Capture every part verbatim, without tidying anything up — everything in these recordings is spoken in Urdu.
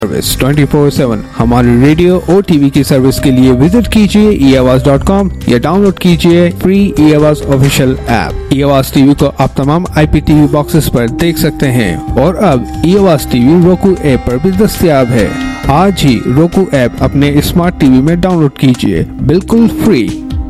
Service twenty four seven. हमारी रेडियो और टीवी की सर्विस के लिए विजिट कीजिए ई आवाज डॉट कॉम या डाउनलोड कीजिए free e Awaz official app. ई आवाज टीवी को आप तमाम आई पी टीवी बॉक्सेस पर देख सकते हैं और अब ई आवाज टीवी roku ऐप पर भी दस्तयाब है। आज ही roku ऐप अपने स्मार्ट टीवी में डाउनलोड कीजिए, बिल्कुल फ्री।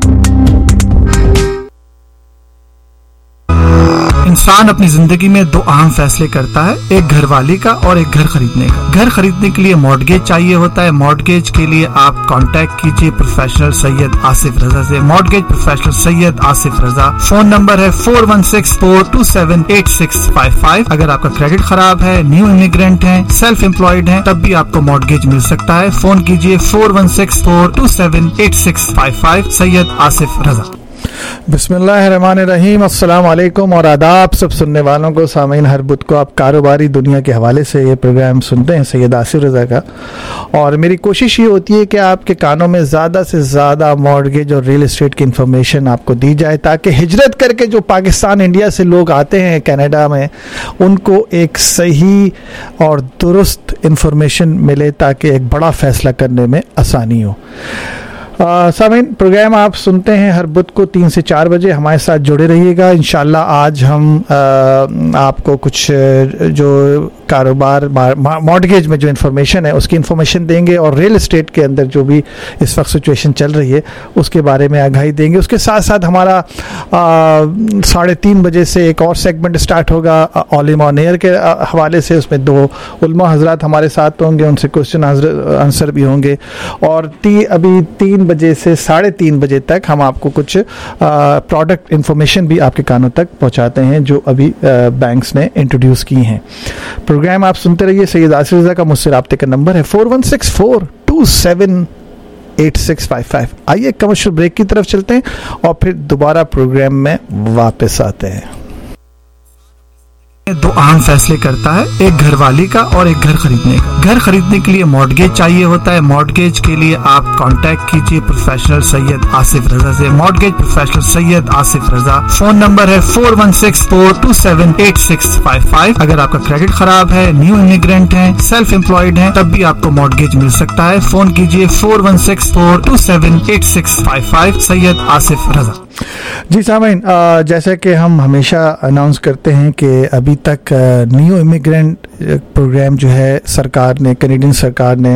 इंसान अपनी जिंदगी में दो अहम फैसले करता है, एक घर वाली का और एक घर खरीदने का। घर खरीदने के लिए मॉर्टगेज चाहिए होता है। मॉर्टगेज के लिए आप कांटेक्ट कीजिए प्रोफेशनल सैयद आसिफ रजा से। Mortgage professional Syed Asif Raza. Phone number है four one six four two seven eight six five five. अगर आपका क्रेडिट खराब है, न्यू इमिग्रेंट है, सेल्फ एम्प्लॉयड है, तब भी आपको मॉर्टगेज मिल सकता है। फोन कीजिए four one six four two seven eight six five five. Syed Asif Raza. बिस्मिल्लाहिर्रहमानिर्रहीम। अस्सलाम वालेकुम और आदाब सब सुनने वालों को। सामीन हर बुध को आप कारोबारी दुनिया के हवाले से ये प्रोग्राम सुनते हैं सैयद आसिफ रज़ा का, और मेरी कोशिश ये होती है कि आपके कानों में ज़्यादा से ज़्यादा मॉर्गेज और रियल एस्टेट की इन्फॉर्मेशन आपको दी जाए, ताकि हिजरत करके जो पाकिस्तान इंडिया से लोग आते हैं कनाडा में, उनको एक सही और दुरुस्त इन्फॉर्मेशन मिले, ताकि एक बड़ा फ़ैसला करने में आसानी हो। सामीन, प्रोग्राम आप सुनते हैं हर बुध को तीन से चार बजे। हमारे साथ जुड़े रहिएगा। इंशाल्लाह आज हम आ, आपको कुछ जो कारोबार मॉर्टगेज में जो इन्फॉर्मेशन है उसकी इन्फॉर्मेशन देंगे, और रियल एस्टेट के अंदर जो भी इस वक्त सिचुएशन चल रही है उसके बारे में आगाही देंगे। उसके साथ साथ हमारा साढ़े तीन बजे से एक और सेगमेंट स्टार्ट होगा ऑलिम ऑन एयर के हवाले से। उसमें दो उलमा हजरात हमारे साथ होंगे, उनसे क्वेश्चन आंसर भी होंगे। और ती, अभी तीन बजे से साढ़े तीन बजे तक हम आपको कुछ प्रोडक्ट इंफॉर्मेशन भी आपके कानों तक पहुंचाते हैं जो अभी बैंक्स ने इंट्रोड्यूस की हैं। प्रोग्राम आप सुनते रहिए। सैयद आसिफ रज़ा का मुझसे राब्ते का नंबर है four one six four two seven eight six five five. आइए कमर्शियल ब्रेक की तरफ चलते हैं और फिर दोबारा प्रोग्राम में वापस आते हैं। दो अहम फैसले करता है, एक घर वाली का और एक घर खरीदने का। घर खरीदने के लिए मॉर्टगेज चाहिए होता है। मॉर्टगेज के लिए आप कांटेक्ट कीजिए प्रोफेशनल सैयद आसिफ रजा से। Mortgage professional Syed Asif Raza. Phone number है four one six four two seven eight six five five. अगर आपका क्रेडिट खराब है, न्यू इमिग्रेंट है, सेल्फ एम्प्लॉयड है, तब भी आपको मॉर्टगेज मिल सकता है। फोन कीजिए four one six four two seven eight six five five. Syed Asif Raza. जी सामीन, जैसे कि हम हमेशा अनाउंस करते हैं कि अभी तक न्यू इमिग्रेंट प्रोग्राम जो है सरकार ने, कैनेडियन सरकार ने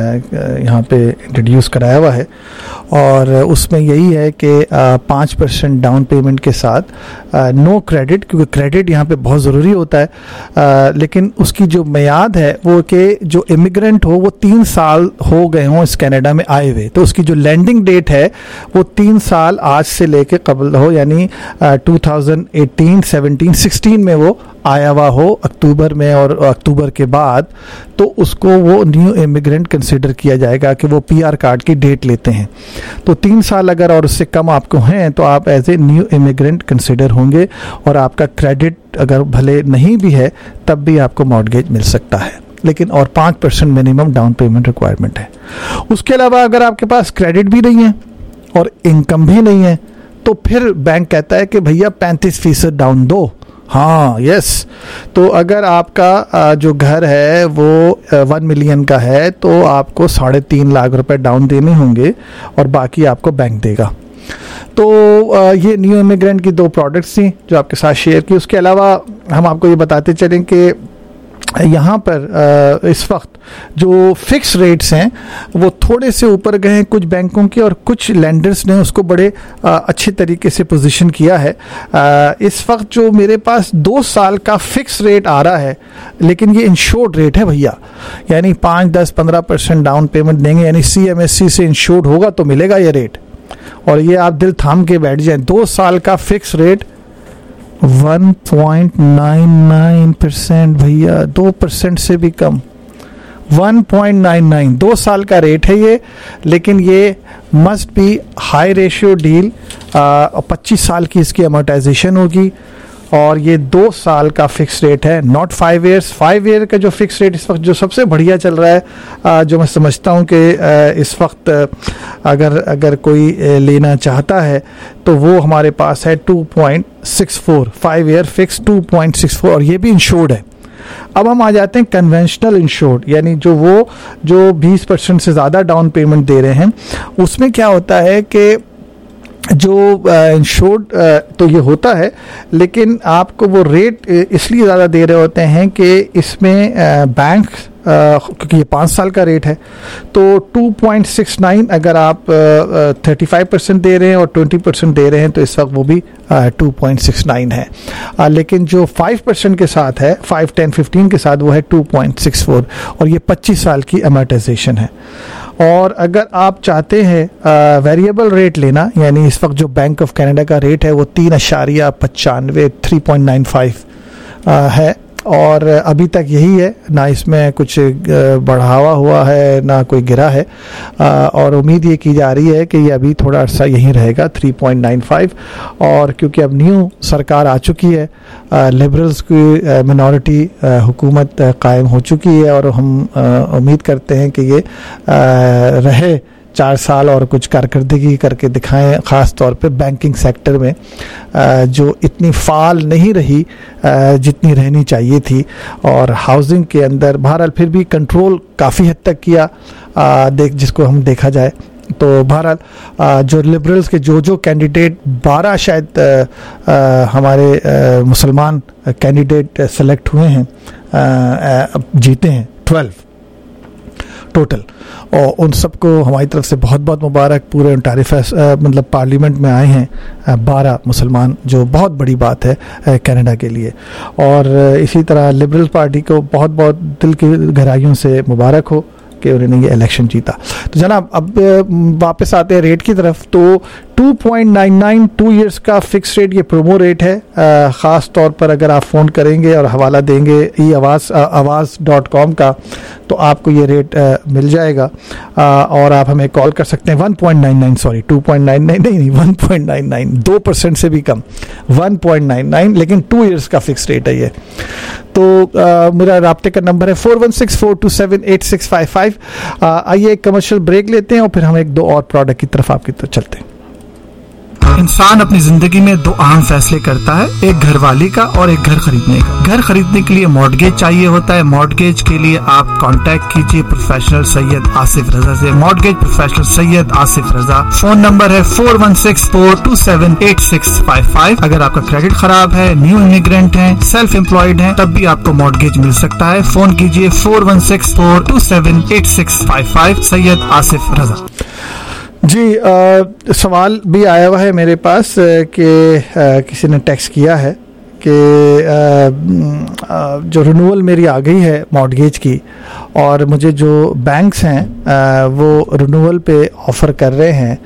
यहाँ पे इंट्रोड्यूस कराया हुआ है, और उसमें यही है कि पाँच परसेंट डाउन पेमेंट के साथ नो क्रेडिट, क्योंकि क्रेडिट यहाँ पे बहुत ज़रूरी होता है, आ, लेकिन उसकी जो मियाद है वो कि जो इमिग्रेंट हो वो तीन साल हो गए हों इस कनाडा में आए हुए, तो उसकी जो लैंडिंग डेट है वो तीन साल आज से लेके कबल हो, यानी two thousand eighteen seventeen sixteen में वो आया हुआ हो अक्टूबर में, और अक्टूबर के बाद तो उसको वो न्यू इमिग्रेंट कंसिडर किया जाएगा कि वो पीआर कार्ड की डेट लेते हैं। तो तीन साल अगर और उससे कम आपको हैं तो आप as a new immigrant consider होंगे, और आपका क्रेडिट अगर भले नहीं भी है तब भी आपको मॉर्टगेज मिल सकता है, लेकिन और पाँच percent minimum down payment requirement है। उसके अलावा अगर आपके पास क्रेडिट भी नहीं है और इनकम भी नहीं है तो फिर बैंक कहता है कि भैया पैंतीस फीसद डाउन दो। हाँ, यस। तो अगर आपका जो घर है वो वन मिलियन का है तो आपको साढ़े तीन लाख रुपए डाउन देने होंगे और बाकी आपको बैंक देगा। तो ये न्यू इमिग्रेंट की दो प्रोडक्ट्स थी जो आपके साथ शेयर की। उसके अलावा हम आपको ये बताते चलें कि यहाँ पर इस वक्त जो फिक्स रेट्स हैं वो थोड़े से ऊपर गए हैं कुछ बैंकों के, और कुछ लेंडर्स ने उसको बड़े अच्छे तरीके से पोजीशन किया है। इस वक्त जो मेरे पास दो साल का फिक्स रेट आ रहा है, लेकिन ये इंश्योर्ड रेट है भैया, यानी पाँच दस पंद्रह परसेंट डाउन पेमेंट देंगे, यानी सी एम एस सी से इंश्योर्ड होगा तो मिलेगा ये रेट। और ये आप दिल थाम के बैठ जाएं, दो साल का fix rate one point nine nine percent भैया, दो परसेंट से भी कम, वन पॉइंट नाइन नाइन दो साल का रेट है ये। लेकिन ये must be high ratio deal, पच्चीस साल की इसकी अमोर्टाइजेशन होगी, और ये दो साल का फिक्स रेट है, not five years. Five year का जो फिक्स रेट इस वक्त जो सबसे बढ़िया चल रहा है, जो मैं समझता हूँ कि इस वक्त अगर अगर कोई लेना चाहता है तो वो हमारे पास है two point six four, five year fix two point six four, और ये भी इंश्योर्ड है। اب ہم آ جاتے ہیں کنونشنل انشورڈ, یعنی جو وہ جو بیس پرسینٹ سے زیادہ ڈاؤن پیمنٹ دے رہے ہیں. اس میں کیا ہوتا ہے کہ جو انشورڈ تو یہ ہوتا ہے, لیکن آپ کو وہ ریٹ اس لیے زیادہ دے رہے ہوتے ہیں کہ اس میں بینک, کیونکہ یہ پانچ سال کا ریٹ ہے, تو ٹو پوائنٹ سکس نائن اگر آپ تھرٹی فائیو پرسینٹ دے رہے ہیں اور ٹوینٹی پرسینٹ دے رہے ہیں تو اس وقت وہ بھی ٹو پوائنٹ سکس نائن ہے. لیکن جو فائیو پرسینٹ کے ساتھ ہے, فائیو ٹین ففٹین کے ساتھ, وہ ہے ٹو پوائنٹ سکس فور, اور یہ پچیس سال کی امارٹائزیشن ہے. اور اگر آپ چاہتے ہیں ویریبل ریٹ لینا, یعنی اس وقت جو بینک آف کینیڈا کا ریٹ ہے وہ تین اشاریہ پچانوے تھری پوائنٹ نائن فائیو ہے, اور ابھی تک یہی ہے, نہ اس میں کچھ بڑھاوا ہوا ہے نہ کوئی گرا ہے, اور امید یہ کی جا رہی ہے کہ یہ ابھی تھوڑا عرصہ یہیں رہے گا تھری پوائنٹ نائن فائیو. اور کیونکہ اب نیو سرکار آ چکی ہے, لبرلز کی منورٹی حکومت قائم ہو چکی ہے, اور ہم امید کرتے ہیں کہ یہ رہے چار سال اور کچھ کارکردگی کر کے دکھائیں, خاص طور پہ بینکنگ سیکٹر میں جو اتنی فعال نہیں رہی جتنی رہنی چاہیے تھی, اور ہاؤسنگ کے اندر بہرحال پھر بھی کنٹرول کافی حد تک کیا, دیکھ جس کو ہم دیکھا جائے تو بہرحال جو لبرلز کے جو جو کینڈیڈیٹ بارہ شاید ہمارے مسلمان کینڈیڈیٹ سلیکٹ ہوئے ہیں, جیتے ہیں ٹویلو ٹوٹل, اور ان سب کو ہماری طرف سے بہت بہت مبارک. پورے انٹاریو مطلب پارلیمنٹ میں آئے ہیں بارہ مسلمان, جو بہت بڑی بات ہے کینیڈا کے لیے. اور اسی طرح لبرل پارٹی کو بہت بہت دل کی گہرائیوں سے مبارک ہو کہ انہوں نے یہ الیکشن جیتا. تو جناب اب واپس آتے ہیں ریٹ کی طرف. تو two point nine nine two years کا فکس ریٹ, یہ پرومو ریٹ ہے. خاص طور پر اگر آپ فون کریں گے اور حوالہ دیں گے ای آواز آواز ڈاٹ کام کا, تو آپ کو یہ ریٹ مل جائے گا, اور آپ ہمیں کال کر سکتے ہیں one point nine nine sorry two point nine nine نہیں ون پوائنٹ نائن نائن دو پرسینٹ سے بھی کم, ون پوائنٹ نائن نائن لیکن ٹو ایئرس کا فکس ریٹ ہے یہ. تو میرا رابطے کا نمبر ہے four one six four two seven eight six five five. آئیے ایک کمرشل بریک لیتے ہیں اور پھر ہم ایک دو اور پروڈکٹ کی طرف آپ کی طرف چلتے ہیں. انسان اپنی زندگی میں دو اہم فیصلے کرتا ہے, ایک گھر والی کا اور ایک گھر خریدنے کا. گھر خریدنے کے لیے مارٹگیج چاہیے ہوتا ہے. مارٹگیج کے لیے آپ کانٹیکٹ کیجیے پروفیشنل سید آصف رضا سے. Mortgage professional Syed Asif Raza, phone number ہے four one six four two seven eight six five five. اگر آپ کا کریڈٹ خراب ہے, نیو امیگرینٹ ہیں, سیلف امپلائڈ ہیں, تب بھی آپ کو مارٹگیج مل سکتا ہے. فون کیجیے four one six four two seven eight six five five. Syed Asif Raza. جی, آ, سوال بھی آیا ہوا ہے میرے پاس کہ آ, کسی نے ٹیکسٹ کیا ہے کہ آ, آ, جو رینول میری آ گئی ہے مارٹگیج کی, اور مجھے جو بینکس ہیں آ, وہ رینول پہ آفر کر رہے ہیں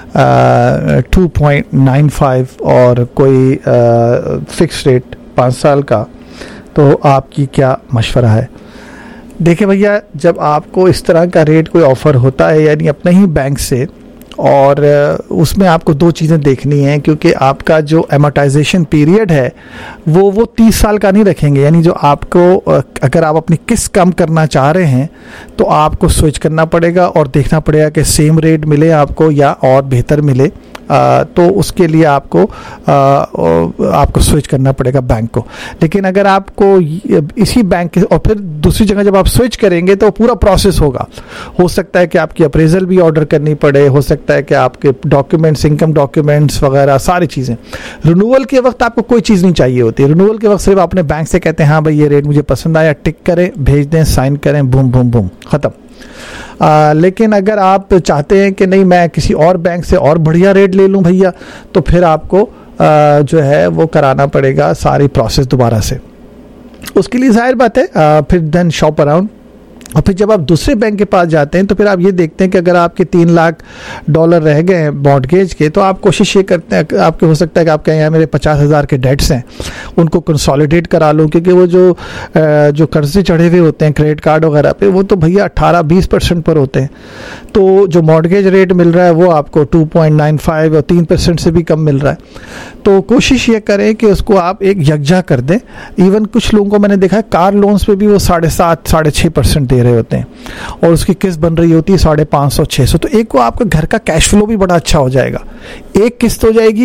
ٹو پوائنٹ نائن فائیو اور کوئی فکس ریٹ پانچ سال کا, تو آپ کی کیا مشورہ ہے؟ دیکھیں بھیا, جب آپ کو اس طرح کا ریٹ کوئی آفر ہوتا ہے, یعنی اپنے ہی بینک سے, اور اس میں آپ کو دو چیزیں دیکھنی ہیں, کیونکہ آپ کا جو ایمورٹائزیشن پیریڈ ہے وہ وہ تیس سال کا نہیں رکھیں گے. یعنی جو آپ کو, اگر آپ اپنی قسط کم کرنا چاہ رہے ہیں تو آپ کو سوئچ کرنا پڑے گا اور دیکھنا پڑے گا کہ سیم ریٹ ملے آپ کو یا اور بہتر ملے. آ, تو اس کے لیے آپ کو آ, آپ کو سوئچ کرنا پڑے گا بینک کو. لیکن اگر آپ کو اسی بینک کے, اور پھر دوسری جگہ جب آپ سوئچ کریں گے تو پورا پروسیس ہوگا. ہو سکتا ہے کہ آپ کی اپریزل بھی آرڈر کرنی پڑے, ہو سکتا ہے کہ آپ کے ڈاکیومنٹس, انکم ڈاکیومنٹس وغیرہ ساری چیزیں. رینول کے وقت آپ کو کوئی چیز نہیں چاہیے ہوتی. رینول کے وقت صرف اپنے بینک سے کہتے ہیں ہاں بھائی یہ ریٹ مجھے پسند آیا, ٹک کریں, بھیج دیں, سائن کریں, بوم بوم بوم, ختم. آ, لیکن اگر آپ چاہتے ہیں کہ نہیں میں کسی اور بینک سے اور بڑھیا ریٹ لے لوں بھیا, تو پھر آپ کو آ, جو ہے وہ کرانا پڑے گا ساری پروسیس دوبارہ سے. اس کے لیے ظاہر بات ہے آ, پھر دین شاپ اراؤنڈ. اور پھر جب آپ دوسرے بینک کے پاس جاتے ہیں تو پھر آپ یہ دیکھتے ہیں کہ اگر آپ کے تین لاکھ ڈالر رہ گئے ہیں مارٹگیج کے, تو آپ کوشش یہ کرتے ہیں, آپ کے ہو سکتا ہے کہ آپ کہیں یہاں میرے پچاس ہزار کے ڈیٹس ہیں, ان کو کنسالیڈیٹ کرا لوں, کیونکہ وہ جو جو قرضے چڑھے ہوئے ہوتے ہیں کریڈٹ کارڈ وغیرہ پہ, وہ تو بھیا اٹھارہ بیس پرسینٹ پر ہوتے ہیں. تو جو مارٹگیج ریٹ مل رہا ہے وہ آپ کو ٹو پوائنٹ نائن فائیو اور تین پرسینٹ سے بھی کم مل رہا ہے. تو کوشش یہ کریں کہ اس کو آپ ایک یکجا کر دیں. ایون کچھ لوگوں کو میں نے دیکھا ہے کار لونز پہ بھی وہ ساڑھے سات ساڑھے چھ پرسینٹ دے رہے ہوتے ہیں, اور اس کی قسط بن رہی ہوتی ہے ساڑھے پانچ سو چھ سو. تو ایک کو آپ کا گھر کا کیش فلو بھی بڑا اچھا ہو جائے گا. ایک قسط ہو جائے گی,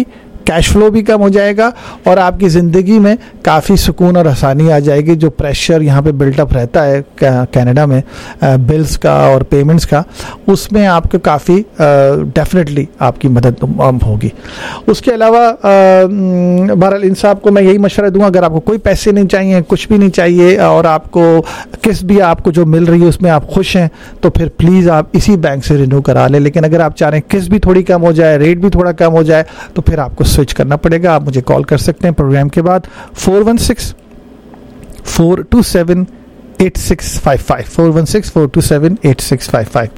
कैश फ्लो भी कम हो जाएगा और आपकी ज़िंदगी में काफ़ी सुकून और आसानी आ जाएगी. जो प्रेशर यहाँ पे बिल्टअप रहता है कनाडा में बिल्स का और पेमेंट्स का, उसमें आपको काफ़ी डेफिनेटली आपकी मदद होगी. उसके अलावा बहरहाल इन साहब को मैं यही मशवरा दूंगा, अगर आपको कोई पैसे नहीं चाहिए, कुछ भी नहीं चाहिए और आपको किस्त भी आपको जो मिल रही है उसमें आप खुश हैं, तो फिर प्लीज़ आप इसी बैंक से रिन्यू करा लें. लेकिन अगर आप चाह रहे हैं किस्त भी थोड़ी कम हो जाए, रेट भी थोड़ा कम हो जाए, तो फिर आपको स्विच करना पड़ेगा. आप मुझे कॉल कर सकते हैं प्रोग्राम के बाद four one six four two seven eight six five five four one six four two seven eight six five five.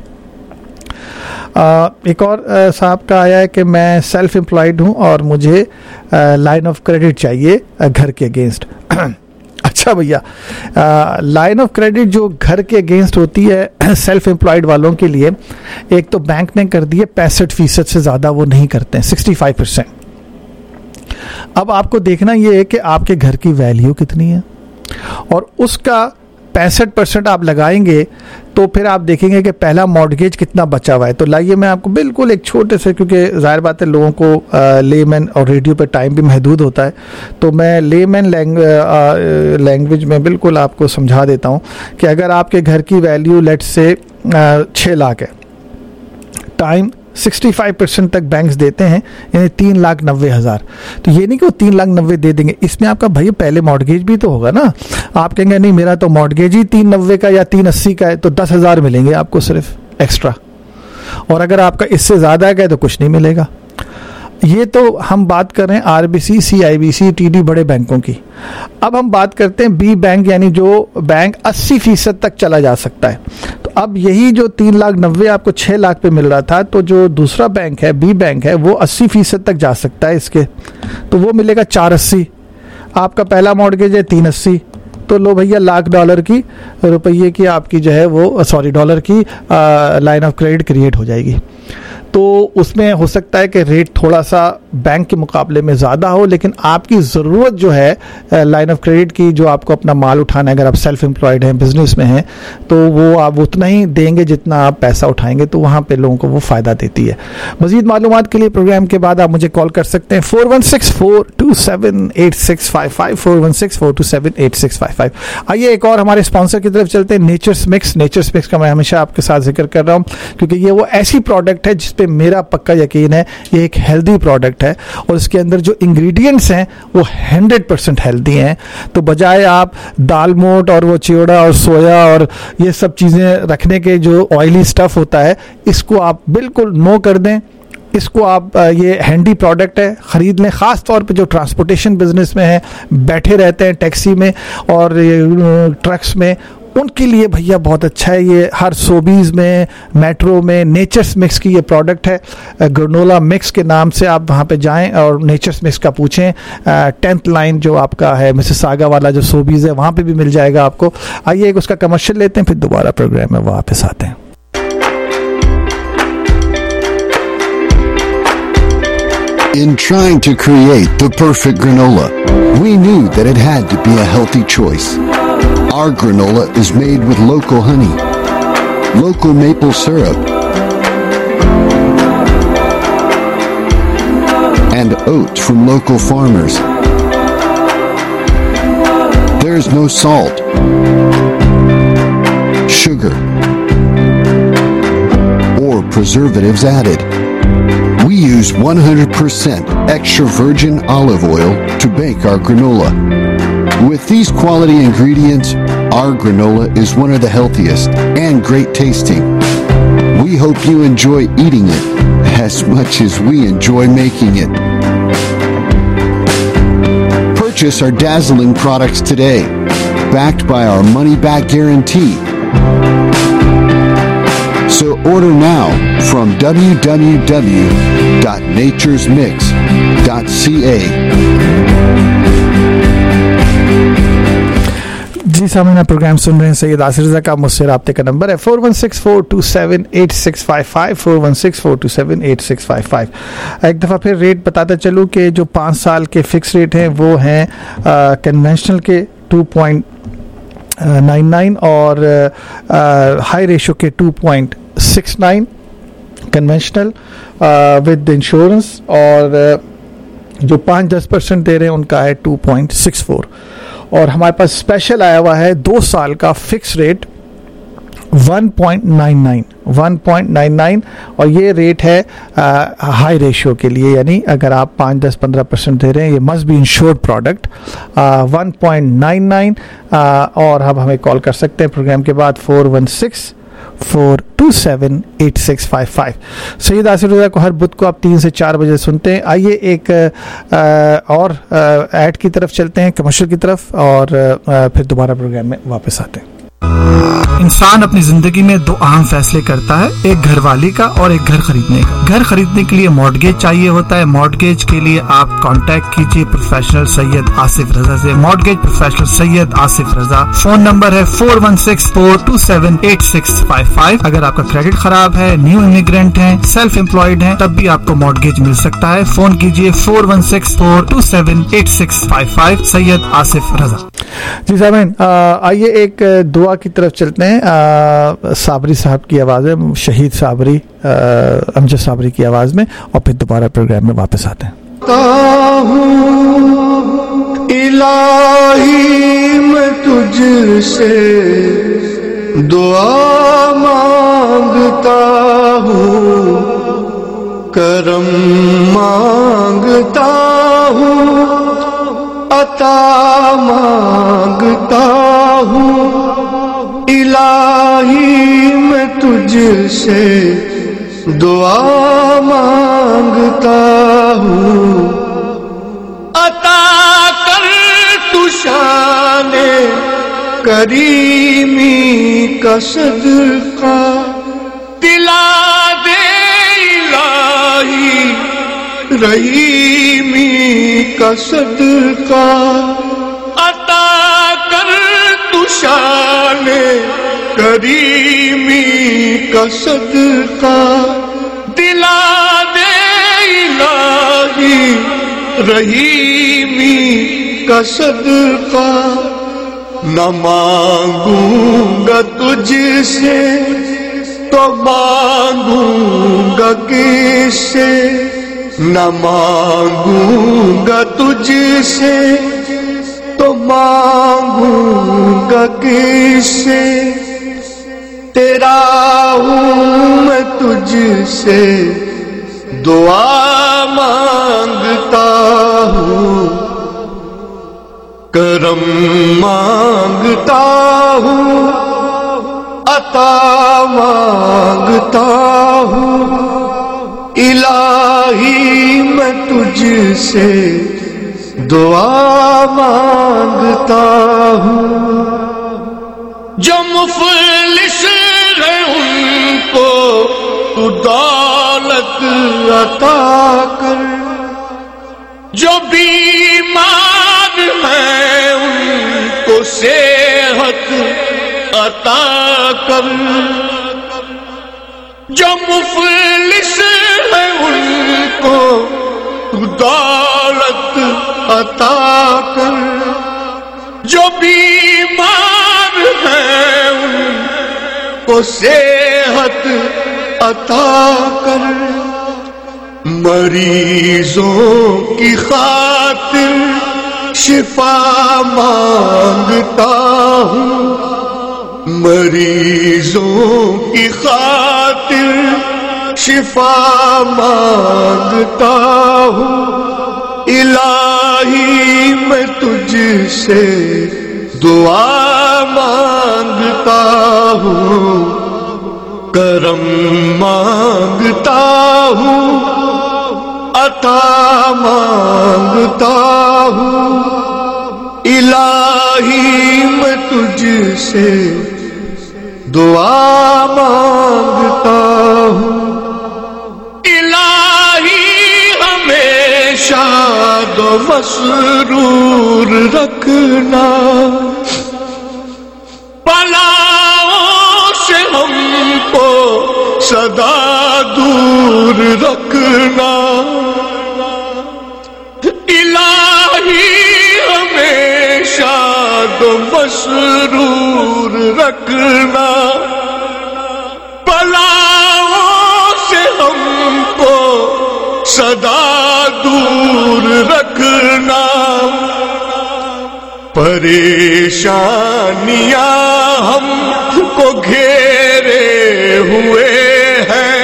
एक और uh, साहब का आया है कि मैं सेल्फ एम्प्लॉयड हूँ और मुझे लाइन ऑफ क्रेडिट चाहिए uh, घर के अगेंस्ट. अच्छा भैया, लाइन ऑफ क्रेडिट जो घर के अगेंस्ट होती है सेल्फ एम्प्लॉयड वालों के लिए, एक तो बैंक ने कर दी है पैंसठ फीसद से ज़्यादा वो नहीं करते हैं, सिक्सटी फाइव परसेंट. अब आपको देखना ये है कि आपके घर की वैल्यू कितनी है और उसका पैंसठ परसेंट आप लगाएंगे तो फिर आप देखेंगे कि पहला मॉर्गेज कितना बचा हुआ है. तो लाइए मैं आपको बिल्कुल एक छोटे से, क्योंकि ज़ाहिर बात है लोगों को लेमैन और रेडियो पे टाइम भी महदूद होता है, तो मैं लेमैन लैंग्वेज में बिल्कुल आपको समझा देता हूँ कि अगर आपके घर की वैल्यू लेट्स से छः लाख है, टाइम सिक्सटी फाइव परसेंट तक बैंक्स देते हैं, यानी तीन लाख नब्बे हज़ार. तो ये नहीं कि वो तीन लाख नब्बे दे देंगे, इसमें आपका भैया पहले मॉर्गेज भी तो होगा ना. आप कहेंगे नहीं मेरा तो मॉर्गेज ही तीन नब्बे का या तीन अस्सी का है, तो दस हज़ार मिलेंगे आपको सिर्फ एक्स्ट्रा. और अगर आपका इससे ज़्यादा का है तो कुछ नहीं मिलेगा. ये तो हम बात कर रहे हैं आरबीसी, सीआईबीसी, टीडी बड़े बैंकों की. अब हम बात करते हैं बी बैंक, यानी जो बैंक अस्सी फीसद तक चला जा सकता है. तो अब यही जो तीन लाख नब्बे आपको छः लाख पे मिल रहा था, तो जो दूसरा बैंक है बी बैंक है वो अस्सी फीसद तक जा सकता है इसके, तो वो मिलेगा चार अस्सी. आपका पहला मॉर्गेज है तीन अस्सी, तो लो भैया लाख डॉलर की रुपये की आपकी जो है वो सॉरी डॉलर की लाइन ऑफ क्रेडिट क्रिएट हो जाएगी. तो उसमें हो सकता है कि रेट थोड़ा सा बैंक के मुकाबले में ज़्यादा हो, लेकिन आपकी ज़रूरत जो है लाइन ऑफ क्रेडिट की, जो आपको अपना माल उठाना है, अगर आप सेल्फ एम्प्लॉयड हैं, बिजनेस में हैं, तो वो आप उतना ही देंगे जितना आप पैसा उठाएंगे, तो वहाँ पे लोगों को वो फ़ायदा देती है. मज़ीद मालूमात के लिए प्रोग्राम के बाद आप मुझे कॉल कर सकते हैं four one six four two seven eight six five five four one six four two seven eight six five five. आइए एक और हमारे स्पॉन्सर की तरफ चलते हैं, नेचर्स मिक्स. नेचर्स मिक्स का मैं हमेशा आपके साथ जिक्र कर रहा हूँ क्योंकि ये वो ऐसी प्रोडक्ट है जिस पे मेरा पक्का यकीन है ये एक हेल्दी प्रोडक्ट है और इसके अंदर जो इंग्रेडिएंट्स हैं वो हंड्रेड परसेंट हेल्दी हैं. तो बजाय आप दाल मोट और वो चिवड़ा और सोया और ये सब चीज़ें रखने के जो ऑयली स्टफ होता है, इसको आप बिल्कुल नो कर दें. इसको आप, ये हैंडी प्रोडक्ट है, ख़रीद लें. ख़ास तौर पे जो ट्रांसपोर्टेशन बिजनेस में है, बैठे रहते हैं टैक्सी में और ट्रक्स में, उनके लिए भैया बहुत अच्छा है. ये हर सोबीज़ में, मेट्रो में नेचर्स मिक्स की ये प्रोडक्ट है. ग्रेनोला मिक्स के नाम से आप वहाँ पे जाएं और नेचर्स मिक्स का पूछें. टेंथ लाइन जो आपका है मिसिसागा वाला जो सोबीज़ है, वहाँ पे भी मिल जाएगा आपको. आइए एक उसका कमर्शियल लेते हैं, फिर दोबारा प्रोग्राम में वापस आते हैं. In trying to create the perfect granola, we knew that it had to be a healthy choice. Our granola is made with local honey, local maple syrup, and oats from local farmers. There is no salt, sugar, or preservatives added. We use one hundred percent extra virgin olive oil to bake our granola. With these quality ingredients, our granola is one of the healthiest and great tasting. We hope you enjoy eating it as much as we enjoy making it. Purchase our dazzling products today, backed by our money-back guarantee. So order now from w w w dot natures mix dot c a. जी सामने प्रोग्राम सुन रहे हैं सैयद आसिर रज़ा का. मुझसे राब्ते का नंबर है four one six four two seven eight six five five four one six four two seven eight six five five. एक दफ़ा फिर रेट बताता चलूँ कि जो पाँच साल के फिक्स रेट हैं वो हैं कन्वेंशनल के टू पॉइंट नाइन नाइन और हाई रेशो के two point six nine conventional with insurance, और جو پانچ دس پرسینٹ دے رہے ہیں ان کا ہے ٹو پوائنٹ سکس فور. اور ہمارے پاس اسپیشل آیا ہوا ہے دو سال کا fix rate one point nine nine one point nine nine اور یہ ریٹ ہے ہائی ریشیو کے لیے, یعنی اگر آپ پانچ دس پندرہ پرسینٹ دے رہے ہیں, یہ must be insured product. One point nine nine اور آپ ہمیں کال کر سکتے ہیں پروگرام کے بعد four one six four two seven eight six five five. Syed Asif Raza کو ہر بدھ کو آپ تین سے چار بجے سنتے ہیں. آئیے ایک اور ایڈ کی طرف چلتے ہیں, کمرشل کی طرف, اور پھر دوبارہ پروگرام میں واپس آتے ہیں. انسان اپنی زندگی میں دو اہم فیصلے کرتا ہے, ایک گھر والی کا اور ایک گھر خریدنے کا. گھر خریدنے کے لیے مارٹگیج چاہیے ہوتا ہے. مارٹگیج کے لیے آپ کانٹیکٹ کیجیے پروفیشنل سید آصف رضا سے. Mortgage professional Syed Asif Raza, phone number ہے four one six four two seven eight six five five. اگر آپ کا کریڈٹ خراب ہے, نیو امیگرینٹ ہیں, سیلف امپلائڈ ہیں, تب بھی آپ کو مارٹگیج مل سکتا ہے. فون کیجیے four one six four two seven eight six five five. Syed Asif Raza. جی سامعین, آئیے ایک دعا کی طرف چلتے ہیں. صابری صاحب کی آواز ہے, شہید صابری, امجد صابری کی آواز میں, اور پھر دوبارہ پروگرام میں واپس آتے ہیں. الہی میں تجھ سے دعا مانگتا ہوں, کرم مانگتا ہوں, عطا مانگتا ہوں. الہی میں تجھ سے دعا مانگتا ہوں, عطا کر تو شان کریمی کا صدقہ, دلا دے الہی رحیمی کا صدقہ. عطا کر تو شان کریمی کا صدقہ, دلا دے الہی رحیمی کا صدقہ. نہ مانگوں گا تجھ سے تو مانگوں گا کس سے, نہ مانگوں گا تجھ سے تو مانگوں گا کس سے. تیرا ہوں میں تجھ سے دعا مانگتا ہوں, کرم مانگتا ہوں, عطا مانگتا ہوں. الہی میں تجھ سے دعا مانگتا ہوں. جو مفلس ہے ان کو تو دولت عطا کر, جو بیمار ہیں ان کو صحت عطا کر, جو مفلس ہے ان کو تو دولت عطا کر, جو بیمار ہیں ان کو صحت عطا کر. مریضوں کی خاطر شفا مانگتا ہوں, مریضوں کی خاطر شفا مانگتا ہوں. الہی میں تجھ سے دعا مانگتا ہوں, کرم مانگتا ہوں, عطا مانگتا ہوں. الہی میں تجھ سے دعا مانگتا ہوں. الہی ہمیشہ دو مسرور رکھنا, بلاؤں سے ہم کو سدا دور رکھنا. الہی ہمیشہ دو مسرور رکھنا, بلاؤں سے ہم کو سدا دور رکھنا، پریشانیاں ہم کو گھیرے ہوئے ہیں،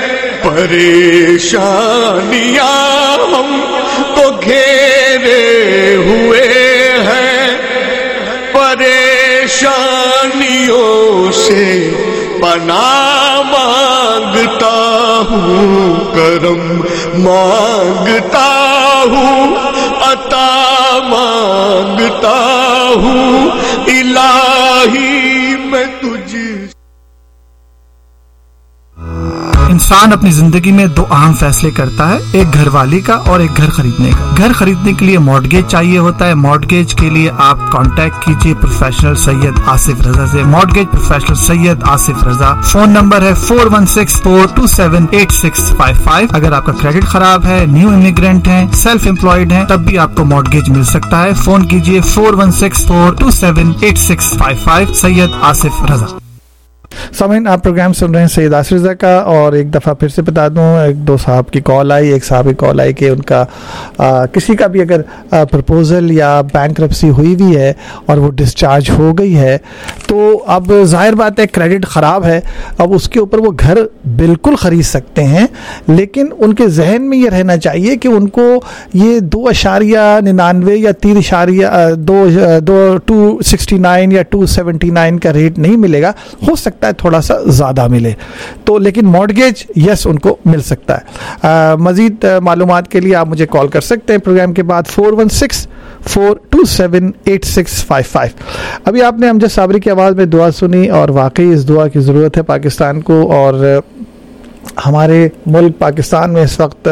پریشانیاں ہم کو گھیرے ہوئے ہیں، پریشانیوں سے پناہ مانگتا ہوں، کرم مانگتا ہوں، عطا مانگتا ہوں، الہی میں تجھ۔ انسان اپنی زندگی میں دو اہم فیصلے کرتا ہے، ایک گھر والی کا اور ایک گھر خریدنے کا۔ گھر خریدنے کے لیے مارٹگیج چاہیے ہوتا ہے، مارٹگیج کے لیے آپ کانٹیکٹ کیجئے پروفیشنل سید آصف رضا سے۔ Mortgage professional Syed Asif Raza, phone number ہے four one six four two seven eight six five five. اگر آپ کا کریڈٹ خراب ہے، نیو امیگرینٹ ہیں، سیلف امپلائڈ ہیں، تب بھی آپ کو مارٹگیج مل سکتا ہے۔ فون کیجئے four one six four two seven eight six five five, Syed Asif Raza. سامعین، آپ پروگرام سن رہے ہیں سید آصف رضا کا، اور ایک دفعہ پھر سے بتا دوں، ایک دو صاحب کی کال آئی، ایک صاحب کی کال آئی کہ ان کا آ, کسی کا بھی اگر پرپوزل یا بینکرپسی ہوئی ہوئی ہے اور وہ ڈسچارج ہو گئی ہے، تو اب ظاہر بات ہے کریڈٹ خراب ہے، اب اس کے اوپر وہ گھر بالکل خرید سکتے ہیں، لیکن ان کے ذہن میں یہ رہنا چاہیے کہ ان کو یہ دو اشاریہ ننانوے یا تین اشاریہ دو دو ٹو سکسٹی نائن یا ٹو سیونٹی نائن کا ریٹ نہیں ملے گا، ہو سکتا ہے تھوڑا سا زیادہ ملے، تو لیکن مارٹگیج یس ان کو مل سکتا ہے۔ آ, مزید معلومات کے لیے آپ مجھے کال کر سکتے ہیں پروگرام کے بعد four one six four two seven eight six five five. ابھی آپ نے امجد صابری کی آواز میں دعا سنی، اور واقعی اس دعا کی ضرورت ہے پاکستان کو، اور ہمارے ملک پاکستان میں اس وقت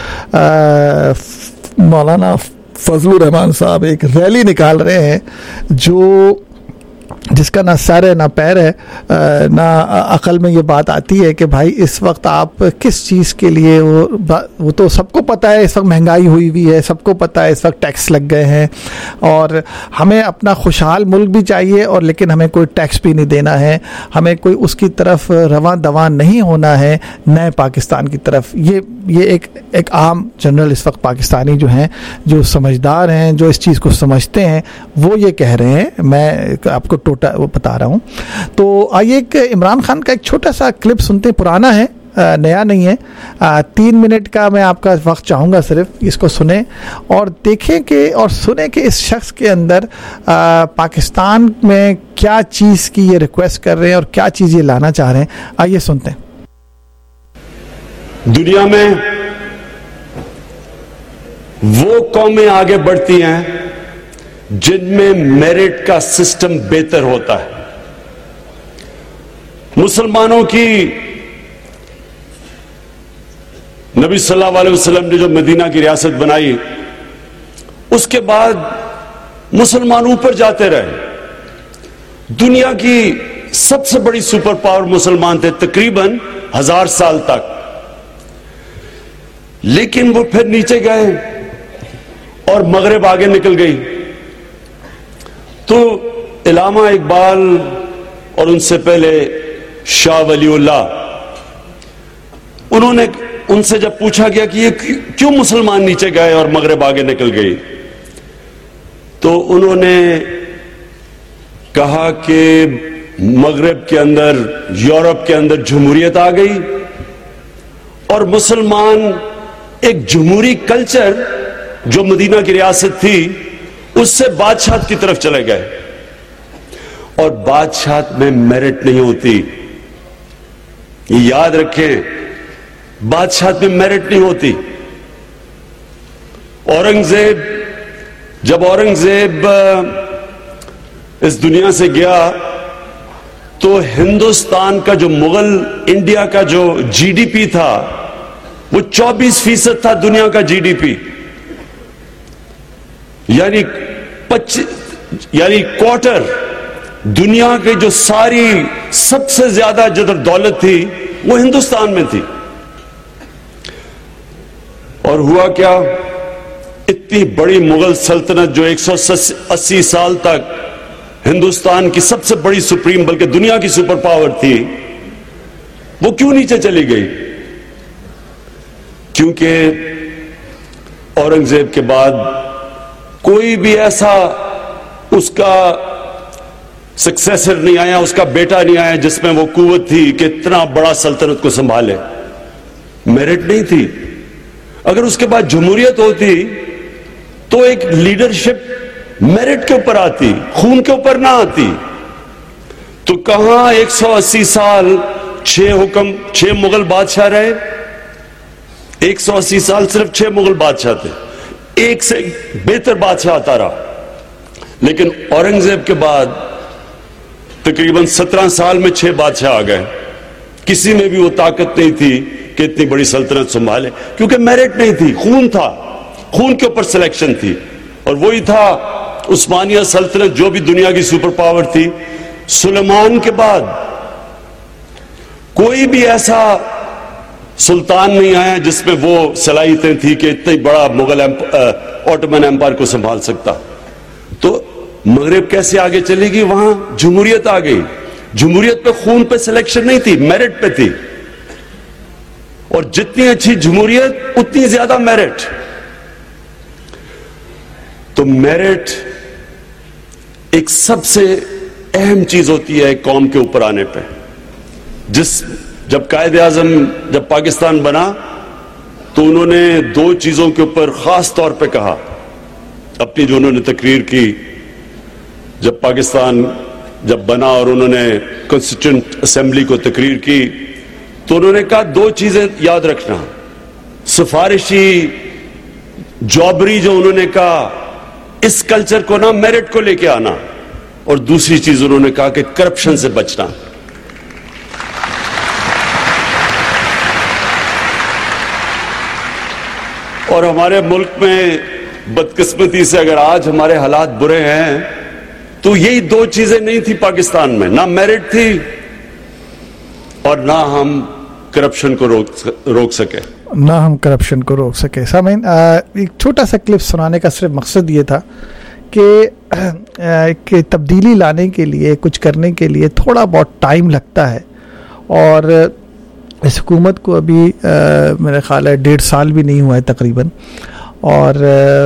مولانا فضل الرحمان صاحب ایک ریلی نکال رہے ہیں جو جس کا نہ سر ہے نہ پیر ہے، نہ عقل میں یہ بات آتی ہے کہ بھائی اس وقت آپ کس چیز کے لیے، وہ وہ تو سب کو پتہ ہے اس وقت مہنگائی ہوئی ہوئی ہے، سب کو پتہ ہے اس وقت ٹیکس لگ گئے ہیں، اور ہمیں اپنا خوشحال ملک بھی چاہیے، اور لیکن ہمیں کوئی ٹیکس بھی نہیں دینا ہے، ہمیں کوئی اس کی طرف رواں دواں نہیں ہونا ہے نئے پاکستان کی طرف۔ یہ یہ ایک ایک عام جنرل اس وقت پاکستانی جو ہیں، جو سمجھدار ہیں، جو اس چیز کو سمجھتے ہیں، وہ یہ کہہ رہے ہیں۔ میں آپ کو ٹوٹا وہ بتا رہا ہوں، تو آئیے ایک عمران خان کا ایک چھوٹا سا کلپ سنتے ہیں، پرانا ہے، نیا نہیں ہے، تین منٹ کا میں آپ کا وقت چاہوں گا، صرف اس کو سنیں اور دیکھیں کہ اور سنیں کہ اس شخص کے اندر پاکستان میں کیا چیز کی یہ ریکویسٹ کر رہے ہیں اور کیا چیز یہ لانا چاہ رہے ہیں۔ آئیے سنتے ہیں۔ دنیا میں وہ قومیں آگے بڑھتی ہیں جن میں میرٹ کا سسٹم بہتر ہوتا ہے۔ مسلمانوں کی نبی صلی اللہ علیہ وسلم نے جو مدینہ کی ریاست بنائی، اس کے بعد مسلمان اوپر جاتے رہے۔ دنیا کی سب سے بڑی سپر پاور مسلمان تھے تقریباً ہزار سال تک، لیکن وہ پھر نیچے گئے اور مغرب آگے نکل گئی۔ تو علامہ اقبال اور ان سے پہلے شاہ ولی اللہ، انہوں نے ان سے جب پوچھا گیا کہ یہ کیوں مسلمان نیچے گئے اور مغرب آگے نکل گئی، تو انہوں نے کہا کہ مغرب کے اندر، یورپ کے اندر جمہوریت آ گئی، اور مسلمان ایک جمہوری کلچر جو مدینہ کی ریاست تھی اس سے بادشاہت کی طرف چلے گئے، اور بادشاہت میں میرٹ نہیں ہوتی، یہ یاد رکھیں، بادشاہت میں میرٹ نہیں ہوتی۔ اورنگزیب، جب اورنگزیب اس دنیا سے گیا تو ہندوستان کا جو مغل انڈیا کا جو جی ڈی پی تھا وہ چوبیس فیصد تھا دنیا کا جی ڈی پی، یعنی پچیس یعنی کوارٹر دنیا کی جو ساری سب سے زیادہ جو دولت تھی وہ ہندوستان میں تھی۔ اور ہوا کیا، اتنی بڑی مغل سلطنت جو ایک سو اسی سال تک ہندوستان کی سب سے بڑی سپریم بلکہ دنیا کی سپر پاور تھی، وہ کیوں نیچے چلی گئی؟ کیونکہ औरंगजेब के बाद कोई भी ऐसा उसका सक्सेसर नहीं आया, उसका बेटा नहीं आया जिसमें वो कुव्वत थी कि इतना बड़ा सल्तनत को संभाले। मेरिट नहीं थी। अगर उसके बाद जमहूरियत होती तो एक लीडरशिप मेरिट के ऊपर आती, खून के ऊपर ना आती। तो कहां एक सौ अस्सी साल छह हुक्म छह मुगल बादशाह रहे। एक सौ अस्सी साल सिर्फ छह मुगल बादशाह थे, एक से बेहतर बादशाह आता रहा। लेकिन औरंगजेब के बाद तकरीबन सत्रह साल में छह बादशाह आ गए। किसी में भी वो ताकत नहीं थी कि इतनी बड़ी सल्तनत संभाले, क्योंकि मेरिट नहीं थी, खून था, खून के ऊपर सिलेक्शन थी। और वही था उस्मानिया सल्तनत जो भी दुनिया की सुपर पावर थी। सुलेमान के बाद कोई भी ऐसा सुल्तान नहीं आया जिसमें वो सलाहियतें थी कि इतनी बड़ा मुगल ऑटोमन एम्पायर को संभाल सकता। तो मगरिब कैसे आगे चलेगी? वहां जमहूरियत आ गई। जमहूरियत पे खून पे सिलेक्शन नहीं थी, मेरिट पे थी। और जितनी अच्छी जमहूरियत उतनी ज्यादा मेरिट। तो मेरिट एक सबसे अहम चीज होती है कौम के ऊपर आने पे। जिस जब कायदे आजम जब पाकिस्तान बना तो उन्होंने दो चीजों के ऊपर खास तौर पे कहा अपनी जो उन्होंने तकरीर की जब पाकिस्तान जब बना और उन्होंने कॉन्स्टिट्यूएंट असेंबली को तकरीर की, तो उन्होंने कहा दो चीजें याद रखना। सिफारिशी जॉबरी जो उन्होंने कहा, इस कल्चर को ना मेरिट को लेके आना। और दूसरी चीज उन्होंने कहा कि करप्शन से बचना। और हमारे मुल्क में बदकिस्मती से अगर आज हमारे हालात बुरे हैं तो यही दो चीजें नहीं थी पाकिस्तान में, ना मेरिट थी और ना हम करप्शन को रोक रोक सके ना हम करप्शन को रोक सके। सामीन, एक छोटा सा क्लिप सुनाने का सिर्फ मकसद ये था कि कि तब्दीली लाने के लिए, कुछ करने के लिए थोड़ा बहुत टाइम लगता है। और इस हुकूमत को अभी मेरा ख्याल है डेढ़ साल भी नहीं हुआ है तकरीबन। और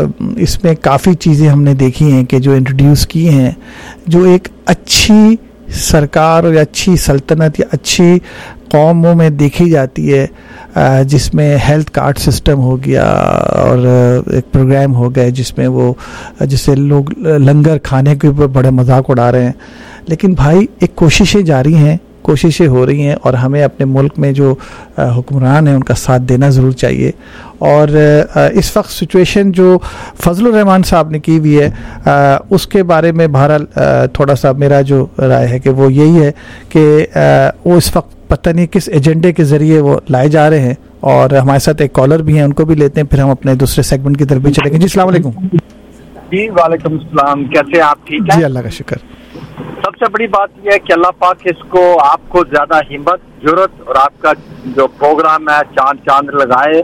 इसमें काफ़ी चीज़ें हमने देखी हैं कि जो इंट्रोड्यूस की हैं, जो एक अच्छी सरकार और अच्छी सल्तनत या अच्छी कौमों में देखी जाती है, जिसमें हेल्थ कार्ड सिस्टम हो गया और एक प्रोग्राम हो गया जिसमें वो जिससे लोग लंगर खाने के ऊपर बड़े मजाक उड़ा रहे हैं। लेकिन भाई एक कोशिशें जारी हैं, कोशिशें हो रही हैं और हमें अपने मुल्क में जो हुक्मरान हैं उनका साथ देना ज़रूर चाहिए। और इस वक्त सिचुएशन जो फजलुर रहमान साहब ने की हुई है उसके बारे में बहरहाल थोड़ा सा मेरा जो राय है कि वो यही है कि वो इस वक्त पता नहीं किस एजेंडे के ज़रिए वो लाए जा रहे हैं। और हमारे साथ एक कॉलर भी हैं, उनको भी लेते हैं, फिर हम अपने दूसरे सेगमेंट की तरफ भी चलेंगे। जी अस्सलाम वालेकुम। जी वालेकुम सलाम, कैसे आप? ठीक है जी, अल्लाह का शुक्र। सबसे बड़ी बात यह है कि अल्लाह पाक इसको आपको ज्यादा हिम्मत, जुर्रत और आपका जो प्रोग्राम है चांद चांद लगाए।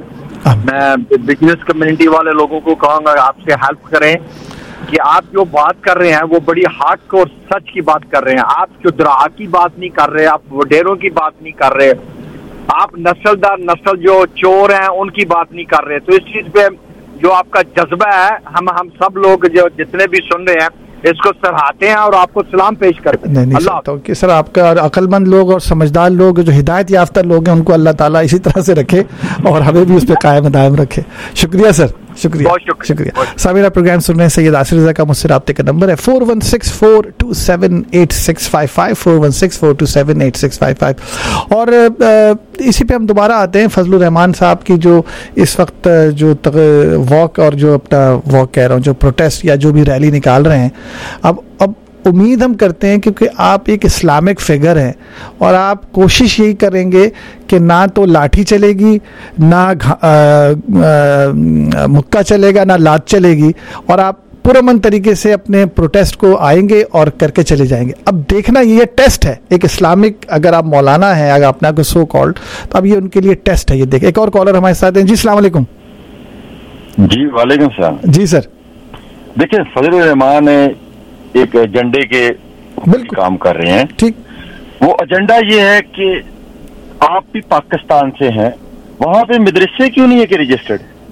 मैं बिजनेस कम्युनिटी वाले लोगों को कहूँगा आपसे हेल्प करें कि आप जो बात कर रहे हैं वो बड़ी हार्डकोर सच की बात कर रहे हैं। आप जो दरा की बात नहीं कर रहे, आप वडेरों की बात नहीं कर रहे, आप नस्ल दर नस्ल जो चोर हैं उनकी बात नहीं कर रहे। तो इस चीज पे जो आपका जज्बा है, हम हम सब लोग जो जितने भी सुन रहे हैं इसको सराहते हैं और आपको सलाम पेश करते हैं। नहीं नहीं सकता कि सर आपका और अक्लमंद लोग और समझदार लोग जो हिदायत याफ्ता लोग हैं उनको अल्लाह ताला इसी तरह से रखे और हमें भी उस पर कायम दायम रखे। शुक्रिया सर, शुक्रिया शुक्रिया। सामीरा प्रोग्राम सुन रहे हैं, सैयद आसिर रज़ा का मुझसे राब्ते का नंबर है four one six four two seven eight six five five four one six four two seven eight six five five. और इसी पे हम दोबारा आते हैं फजलुर रहमान साहब की जो इस वक्त जो वॉक और जो अपना वॉक कह रहा हूँ जो प्रोटेस्ट या जो भी रैली निकाल रहे हैं, अब अब उम्मीद हम करते हैं क्योंकि आप एक इस्लामिक फिगर हैं और आप कोशिश यही करेंगे कि ना तो लाठी चलेगी, ना मुक्का चलेगा, ना लात चलेगी, और आप पुरअमन तरीके से अपने प्रोटेस्ट को आएंगे और करके चले जाएंगे। अब देखना ये टेस्ट है, एक इस्लामिक अगर आप मौलाना हैं, अगर अपना को सो कॉल्ड, तो अब ये उनके लिए टेस्ट है। ये देखें, एक और कॉलर हमारे साथ हैं। जी अस्सलाम वालेकुम। जी वालेकुम सलाम। जी सर, देखिए फजलुर रहमान एक एजेंडे के काम कर रहे हैं। ठीक, वो एजेंडा ये है कि आप भी पाकिस्तान से हैं, वहां पे मदरसे क्यों नहीं है कि रजिस्टर्ड?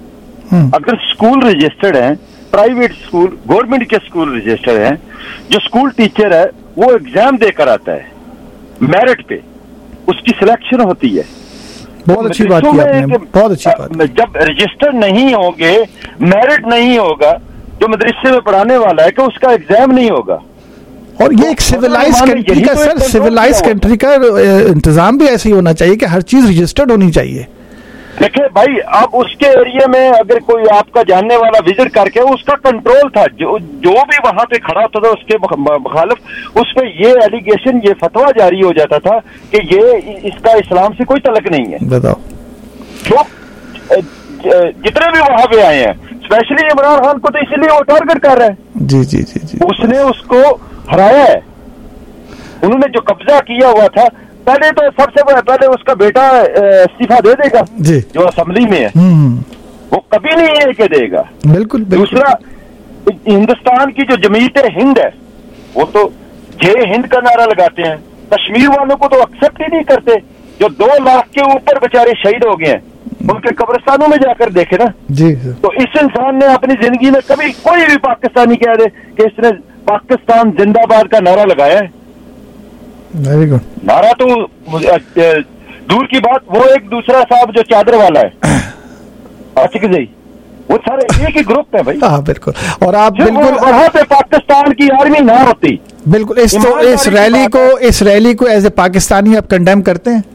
اگر اسکول رجسٹرڈ ہیں, پرائیویٹ اسکول, گورنمنٹ کے اسکول رجسٹرڈ ہیں, جو اسکول ٹیچر ہے وہ ایگزام دے کر آتا ہے میرٹ پہ, اس کی سلیکشن ہوتی ہے. بہت اچھی بات کی آپ نے, بہت اچھی بات. جب رجسٹر نہیں ہوں گے, میرٹ نہیں ہوگا, جو مدرسے میں پڑھانے والا ہے کہ اس کا ایگزام نہیں ہوگا. اور یہ ایک سویلائز کنٹری کا سر, سویلائز کنٹری کا انتظام بھی ایسے ہی ہونا چاہیے کہ ہر چیز رجسٹرڈ ہونی چاہیے. دیکھیں بھائی, اب اس کے ایریے میں اگر کوئی آپ کا جاننے والا وزٹ کر کے, اس کا کنٹرول تھا, جو جو بھی وہاں پہ کھڑا ہوتا تھا اس کے مخالف, اس پہ یہ ایلیگیشن, یہ فتویٰ جاری ہو جاتا تھا کہ یہ اس کا اسلام سے کوئی تعلق نہیں ہے. بتاؤ, جو جتنے بھی وہاں پہ آئے ہیں, اسپیشلی عمران خان کو تو اسی لیے وہ ٹارگٹ کر رہے ہیں. جی جی جی جی اس نے اس کو ہرایا ہے. انہوں نے جو قبضہ کیا ہوا تھا, پہلے تو سب سے پہلے اس کا بیٹا استعفیٰ دے دے گا جی, جو اسمبلی میں ہے, وہ کبھی نہیں ہے کہ دے گا. بالکل. دوسرا, ہندوستان کی جو جمعیت ہند ہے وہ تو جے ہند کا نعرہ لگاتے ہیں, کشمیر والوں کو تو ایکسپٹ ہی نہیں کرتے, جو دو لاکھ کے اوپر بیچارے شہید ہو گئے ہیں, ان کے قبرستانوں میں جا کر دیکھے نا. جی, تو اس انسان نے اپنی زندگی میں کبھی کوئی بھی پاکستانی کہہ دے کہ اس نے پاکستان زندہ باد کا نعرہ لگایا ہے؟ Very good. نعرہ تو دور کی بات, وہ ایک دوسرا صاحب جو چادر والا ہے, عاشق زئی, وہ سارے ایک ہی گروپ ہے بھائی. ہاں بالکل. اور آپ بالکل وہاں پہ پاکستان کی آرمی نہ ہوتی. بالکل. اس تو اس ریلی کو اس ریلی کو ایز اے پاکستانی آپ کنڈیم کرتے ہیں؟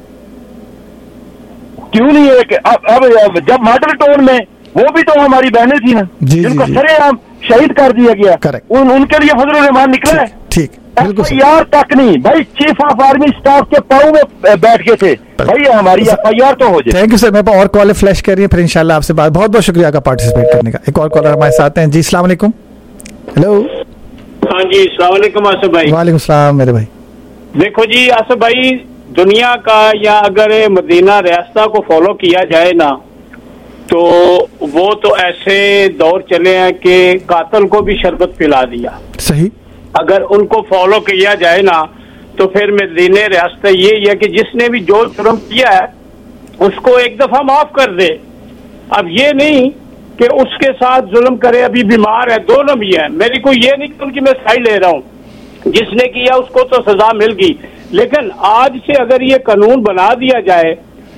کیوں نہیں ہے کہ اب جب ماڈل ٹاؤن میں, وہ بھی تو ہماری بہنیں تھیں نا, جن کو سرے عام شہید کر دیا گیا, ان کے لیے فضل الرحمان نکلا ہے. ٹھیک, ایف آئی آر تک نہیں بھائی, چیف آف آرمی اسٹاف کے پاؤں میں بیٹھ گئے تھے بھائی, ہماری ایف آئی آر تو ہو جائے. Thank you sir. میرے پاس اور کالر فلیش کر رہی ہیں, پھر انشاءاللہ آپ سے بات. بہت بہت شکریہ آپ کا پارٹیسپیٹ کرنے کا. ایک اور کالر ہمارے ساتھ ہیں. جی السلام علیکم. ہیلو. ہاں جی السلام علیکم آصف بھائی. وعلیکم السلام میرے بھائی. دیکھو جی آصف بھائی, دنیا کا یا اگر مدینہ ریاستہ کو فالو کیا جائے نا, تو وہ تو ایسے دور چلے ہیں کہ قاتل کو بھی شربت پلا دیا. صحیح. اگر ان کو فالو کیا جائے نا, تو پھر مدینہ ریاستہ یہ ہے کہ جس نے بھی جو جرم کیا ہے اس کو ایک دفعہ معاف کر دے. اب یہ نہیں کہ اس کے ساتھ ظلم کرے, ابھی بیمار ہے, دونوں بھی ہیں. میری کو یہ نہیں کہ ان کی میں سائڈ لے رہا ہوں, جس نے کیا اس کو تو سزا مل گئی, لیکن آج سے اگر یہ قانون بنا دیا جائے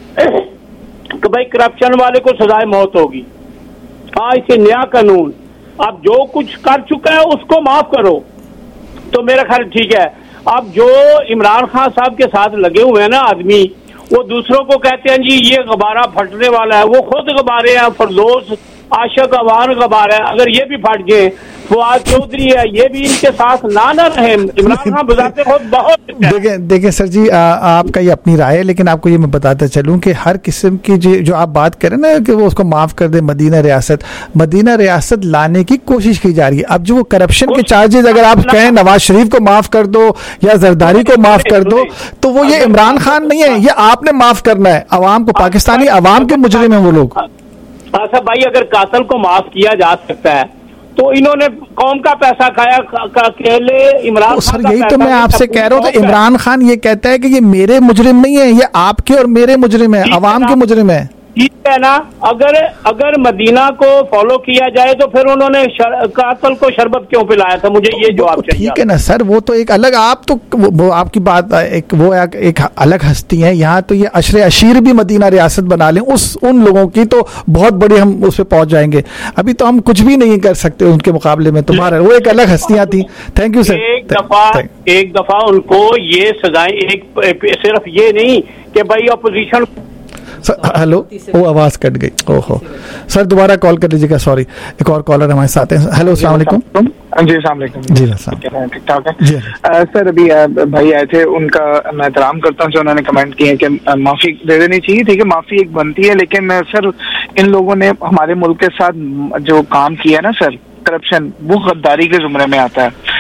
کہ بھائی کرپشن والے کو سزائے موت ہوگی, آج سے نیا قانون, اب جو کچھ کر چکا ہے اس کو معاف کرو, تو میرا خیال ٹھیک ہے. اب جو عمران خان صاحب کے ساتھ لگے ہوئے ہیں نا آدمی, وہ دوسروں کو کہتے ہیں جی یہ غبارہ پھٹنے والا ہے, وہ خود غبارے ہیں. فردوس عاشق عوان غبار ہے, اگر یہ بھی پھٹ جائے, فواد چودھری ہے, یہ بھی ان کے ساتھ نہ نہ رہے. عمران خان بذات خود بہت. دیکھیں دیکھیں سر جی, آپ کا یہ اپنی رائے ہے, لیکن آپ کو یہ میں بتاتا چلوں کہ ہر قسم کی جو آپ بات کریں نا کہ وہ اس کو معاف کر دے, مدینہ ریاست مدینہ ریاست لانے کی کوشش کی جا رہی ہے. اب جو وہ کرپشن کے چارجز اگر آپ کہیں نواز شریف کو معاف کر دو یا زرداری کو معاف کر دو, تو وہ یہ عمران خان نہیں ہے, یہ آپ نے معاف کرنا ہے عوام کو, پاکستانی عوام کے مجرم ہیں وہ لوگ. اچھا بھائی, اگر قاتل کو معاف کیا جا سکتا ہے تو انہوں نے قوم کا پیسہ کھایا, اکیلے عمران خان کا. یہی تو میں آپ سے کہہ رہا ہوں, تو عمران خان یہ کہتا ہے کہ یہ میرے مجرم نہیں ہے, یہ آپ کے اور میرے مجرم ہیں, عوام کے مجرم ہیں. ٹھیک ہے نا, اگر اگر مدینہ کو فالو کیا جائے تو پھر انہوں نے قاتل کو شربت کیوں پلایا تھا؟ مجھے یہ جواب چاہیے. ٹھیک ہے نا سر, وہ تو ایک الگ, آپ تو وہ آپ کی بات ایک وہ ایک الگ ہستی ہے. یہاں تو یہ عشر عشیر بھی مدینہ ریاست بنا لیں اس ان لوگوں کی, تو بہت بڑی ہم اس پہ پہنچ جائیں گے. ابھی تو ہم کچھ بھی نہیں کر سکتے ان کے مقابلے میں, تمہارا وہ ایک الگ ہستیاں تھیں. Thank you sir. ایک دفعہ ایک دفعہ ان کو یہ سزائیں, ایک صرف یہ نہیں کہ بھائی اپوزیشن. ہلو, وہ آواز کٹ گئی, او ہو سر, دوبارہ کال کر لیجیے گا, سوری. ایک اور کالر ہمارے ساتھ ہیں. ہلو السلام علیکم. جی السلام علیکم. جی ٹھیک ٹھاک ہے سر. ابھی بھائی آئے تھے, ان کا میں احترام کرتا ہوں جو انہوں نے کمنٹ کیے کہ معافی دے دینی چاہیے. ٹھیک ہے, معافی ایک بنتی ہے, لیکن سر ان لوگوں نے ہمارے ملک کے ساتھ جو کام کیا نا سر, کرپشن, وہ غداری کے زمرے میں آتا ہے.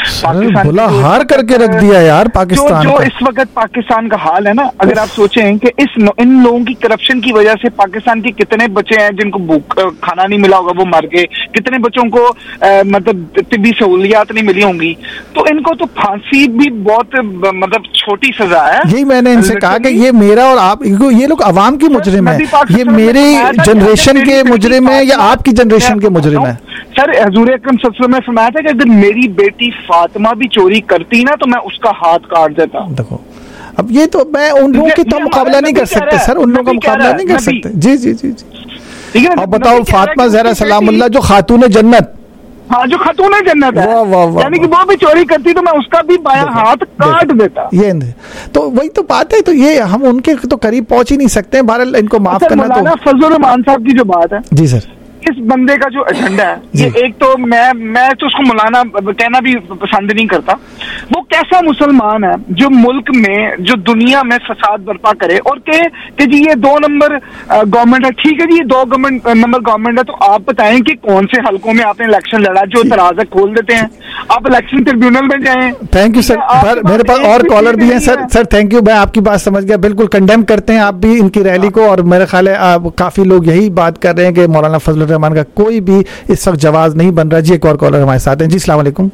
پاکستان بلا ہار کر کے رکھ دیا یار پاکستان جو اس وقت پاکستان کا حال ہے نا, اگر آپ سوچیں کہ اس ان لوگوں کی کرپشن کی وجہ سے پاکستان کے کتنے بچے ہیں جن کو کھانا نہیں ملا ہوگا, وہ مر گئے, کتنے بچوں کو مطلب طبی سہولیات نہیں ملی ہوں گی, تو ان کو تو پھانسی بھی بہت مطلب چھوٹی سزا ہے. یہی میں نے ان سے کہا کہ یہ میرا اور آپ, یہ لوگ عوام کی مجرم ہے, یہ میری جنریشن کے مجرم ہے یا آپ کی جنریشن کے مجرم ہے. سر حضور اکرم صلی اللہ علیہ وسلم نے فرمایا تھا کہ اگر میری بیٹی فاطمہ بھی چوری کرتی نا تو میں اس کا ہاتھ کاٹ دیتا. دیکھو اب یہ تو میں ان لوگوں کی تو مقابلہ نہیں کر سکتے سر, ان لوگوں کا مقابلہ نہیں کر سکتے. جی جی جی جی اب بتاؤ, فاطمہ زہرا سلام اللہ جو خاتون جنت, ہاں جو خاتون جنت ہے, یعنی کہ وہ بھی چوری کرتی تو میں اس کا بھی بایاں ہاتھ کاٹ دیتا. یہ تو وہی تو بات ہے, تو یہ ہم ان کے تو قریب پہنچ ہی نہیں سکتے. بہرحال ان کو معاف کرنا. مولانا فضل الرحمان صاحب کی جو بات ہے, جی سر, اس بندے کا جو ایجنڈا ہے, یہ ایک تو میں میں تو اس کو مولانا کہنا بھی پسند نہیں کرتا. وہ کیسا مسلمان ہے جو ملک میں جو دنیا میں فساد برپا کرے اور کہ کہ جی یہ دو نمبر گورنمنٹ ہے. ٹھیک ہے جی, یہ دو گورنمنٹ نمبر گورنمنٹ ہے, تو آپ بتائیں کہ کون سے حلقوں میں آپ نے الیکشن لڑا جو ترازہ کھول دیتے ہیں, آپ الیکشن ٹریبیونل میں جائیں. تھینک یو سر, میرے پاس اور کالر بھی ہیں سر. سر تھینک یو, میں آپ کی بات سمجھ گیا, بالکل کنڈیم کرتے ہیں آپ بھی ان کی ریلی کو, اور میرے خیال ہے کافی لوگ یہی بات کر رہے ہیں کہ مولانا فضل الرحمان کا کوئی بھی اس وقت جواز نہیں بن رہا. جی ایک اور کالر ہمارے ساتھ ہیں. جی السلام علیکم.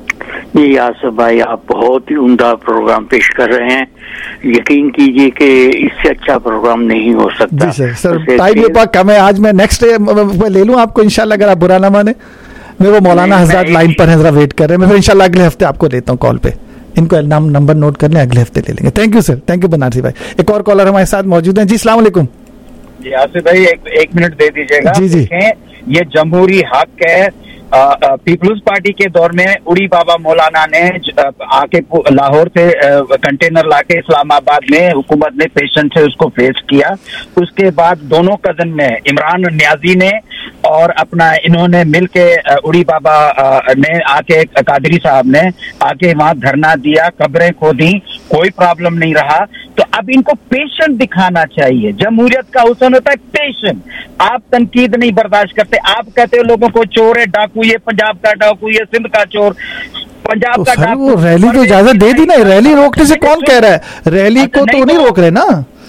جی آصف بھائی, آپ بہت ہی عمدہ پروگرام پیش کر رہے ہیں, یقین کیجئے کہ اس سے اچھا پروگرام نہیں ہو سکتا. جی سر, سر ٹائم یہ پاک کم ہے, آج میں نیکسٹ ڈے لے لوں آپ کو انشاءاللہ, اگر آپ برا نہ مانے. میں وہ مولانا حضرات لائن پر ہیں, ذرا ویٹ کر رہے ہیں, میں پھر انشاءاللہ اگلے ہفتے آپ کو لیتا ہوں کال پہ. ان کو نام نمبر نوٹ کر لیں, اگلے ہفتے لے لیں گے. Thank you sir, thank you Banarasi بھائی. ایک اور کالر ہمارے ساتھ موجود ہیں. جی السلام علیکم. جی آصف بھائی ایک منٹ دے دیجیے گا. جی جی, یہ جمہوری حق ہے. پیپلز پارٹی کے دور میں اڑی بابا مولانا نے آ کے لاہور سے کنٹینر لا کے اسلام آباد میں حکومت نے پیشنٹ سے اس کو فیس کیا. اس کے بعد دونوں کزن نے, عمران نیازی نے اور اپنا انہوں نے مل کے اڑی بابا نے آ کے, قادری صاحب نے آ کے وہاں دھرنا دیا, قبریں کھودی, کوئی پرابلم نہیں رہا. تو اب ان کو پیشنٹ دکھانا چاہیے. جمہوریت کا حسن ہوتا ہے پیشنٹ. آپ تنقید نہیں برداشت کرتے, آپ کہتے ہو لوگوں کو چور ہے, ڈاکو, یہ پنجاب کا ڈاکو, یہ سندھ کا چور. پنجاب کا ڈاکو, ریلی تو اجازت دے دی نا, ریلی روکنے سے کون کہہ رہا ہے؟ ریلی کو تو نہیں روک رہے نا,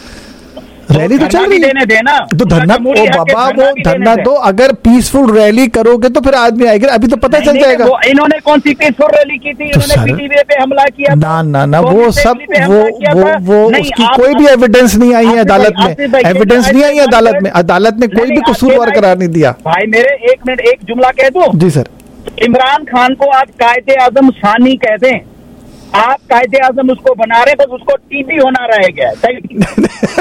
ریلی تو چل رہی ہے. تو دھرنا, او بابا وہ دھرنا دو, اگر پیسفل ریلی کرو گے تو پھر آدمی آئے گا. ابھی تو پتہ چل جائے گا. انہوں نے کون سی پیسفل ریلی کی تھی؟ انہوں نے پی ٹی وی پہ حملہ کیا. نہ نہ نہ وہ سب وہ وہ اس کی کوئی بھی ایویڈنس نہیں آئی ہے عدالت میں, ایویڈنس نہیں آئی ہے عدالت میں, عدالت نے کوئی بھی قصوروار قرار نہیں دیا. بھائی میرے ایک منٹ, ایک جملہ کہہ دوں. جی سر. عمران خان کو آپ قائد اعظم ثانی کہہ دیں, آپ قائد اعظم اس کو بنا رہے, بس اس کو ٹی بی ہونا رہ گیا.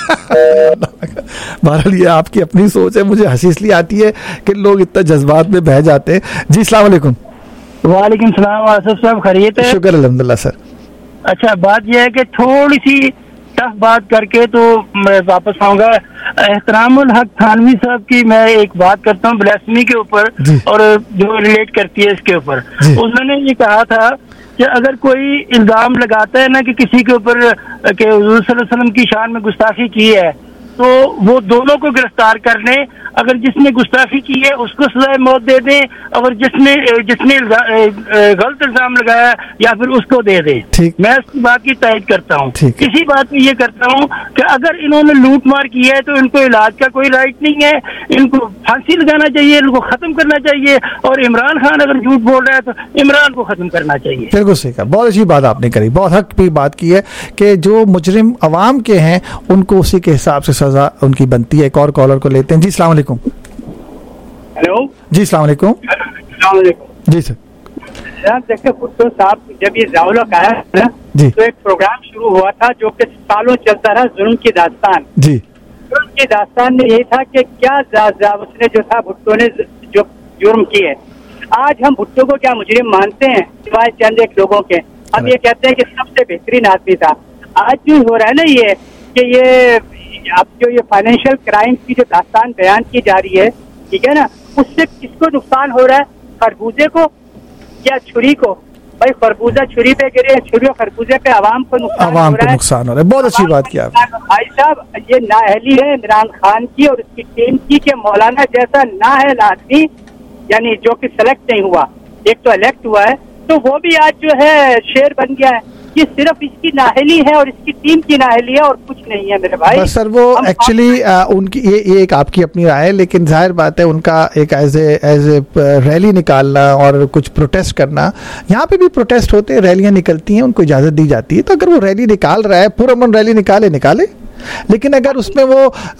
بہرحال یہ آپ کی اپنی سوچ ہے, مجھے ہنسی اس لیے آتی ہے کہ لوگ اتنا جذبات میں بہہ جاتے ہیں. جی السلام علیکم. وعلیکم السلام. آصف صاحب خیریت ہے؟ شکر الحمدللہ سر. اچھا بات یہ ہے کہ تھوڑی سی ٹف بات کر کے تو میں واپس آؤں گا. احترام الحق تھانوی صاحب کی میں ایک بات کرتا ہوں بلاسمی کے اوپر, اور جو ریلیٹ کرتی ہے اس کے اوپر. انہوں نے یہ کہا تھا کہ اگر کوئی الزام لگاتا ہے نا کہ کسی کے اوپر کہ حضور صلی اللہ علیہ وسلم کی شان میں گستاخی کی ہے, تو وہ دونوں کو گرفتار کر لیں. اگر جس نے گستاخی کی ہے اس کو سزائے موت دے دیں, اور جس نے جس نے غلط الزام لگایا یا پھر اس کو دے دیں. میں اس کی بات کی تائید کرتا ہوں. اسی بات میں یہ کرتا ہوں کہ اگر انہوں نے لوٹ مار کی ہے تو ان کو علاج کا کوئی رائٹ نہیں ہے, ان کو پھانسی لگانا چاہیے, ان کو ختم کرنا چاہیے. اور عمران خان اگر جھوٹ بول رہا ہے تو عمران کو ختم کرنا چاہیے. بالکل صحیح کہا, بہت اچھی بات آپ نے کری, بہت حق کی بات کی ہے کہ جو مجرم عوام کے ہیں ان کو اسی کے حساب سے سزا ان کی بنتی ہے. ایک اور کالر کو لیتے ہیں. جی السلام علیکم. ہیلو. جی السلام علیکم. السلام علیکم. جی سر. دیکھیں بھٹو صاحب, جب یہ ضیاء آیا نا تو ایک پروگرام شروع ہوا تھا جو کہ سالوں چلتا رہا, ظلم کی داستان. جی ظلم کی داستان میں یہی تھا کہ کیا اس نے جو تھا بھٹو نے جو جرم کیے. آج ہم بھٹو کو کیا مجرم مانتے ہیں سوائے چند ایک لوگوں کے؟ ہم یہ کہتے ہیں کہ سب سے بہترین آدمی تھا. آج جو ہو رہا ہے نا یہ کہ یہ اب جو یہ فائنینشیل کرائم کی جو داستان بیان کی جا رہی ہے, ٹھیک ہے نا, اس سے کس کو نقصان ہو رہا ہے؟ خربوزے کو یا چھری کو؟ بھائی خربوزہ چھری پہ گرے, چھری اور خربوزے پہ عوام کو نقصان عوام ہو رہا کو نقصان ہو رہا ہے. بہت اچھی بات کی آپ. بھائی صاحب یہ نااہلی ہے عمران خان کی اور اس کی ٹیم کی کہ مولانا جیسا نااہل آدمی, یعنی جو کہ سلیکٹ نہیں ہوا, ایک تو الیکٹ ہوا ہے तो वो भी आज जो है शेर बन गया है। ये सिर्फ इसकी नाहली है और इसकी टीम की नाहली है और कुछ नहीं है मेरे भाई। बस सर वो एक्चुअली उनकी ये ये एक आपकी अपनी राय है, लेकिन जाहिर बात है उनका एक as a as a rally निकालना और कुछ प्रोटेस्ट करना, यहाँ पे भी प्रोटेस्ट होते हैं, रैलियां निकलती हैं, उनको इजाज़त दी जाती है। तो अगर वो रैली निकाल रहा है, पुरअमन रैली निकाले निकाले, लेकिन अगर उसमें वो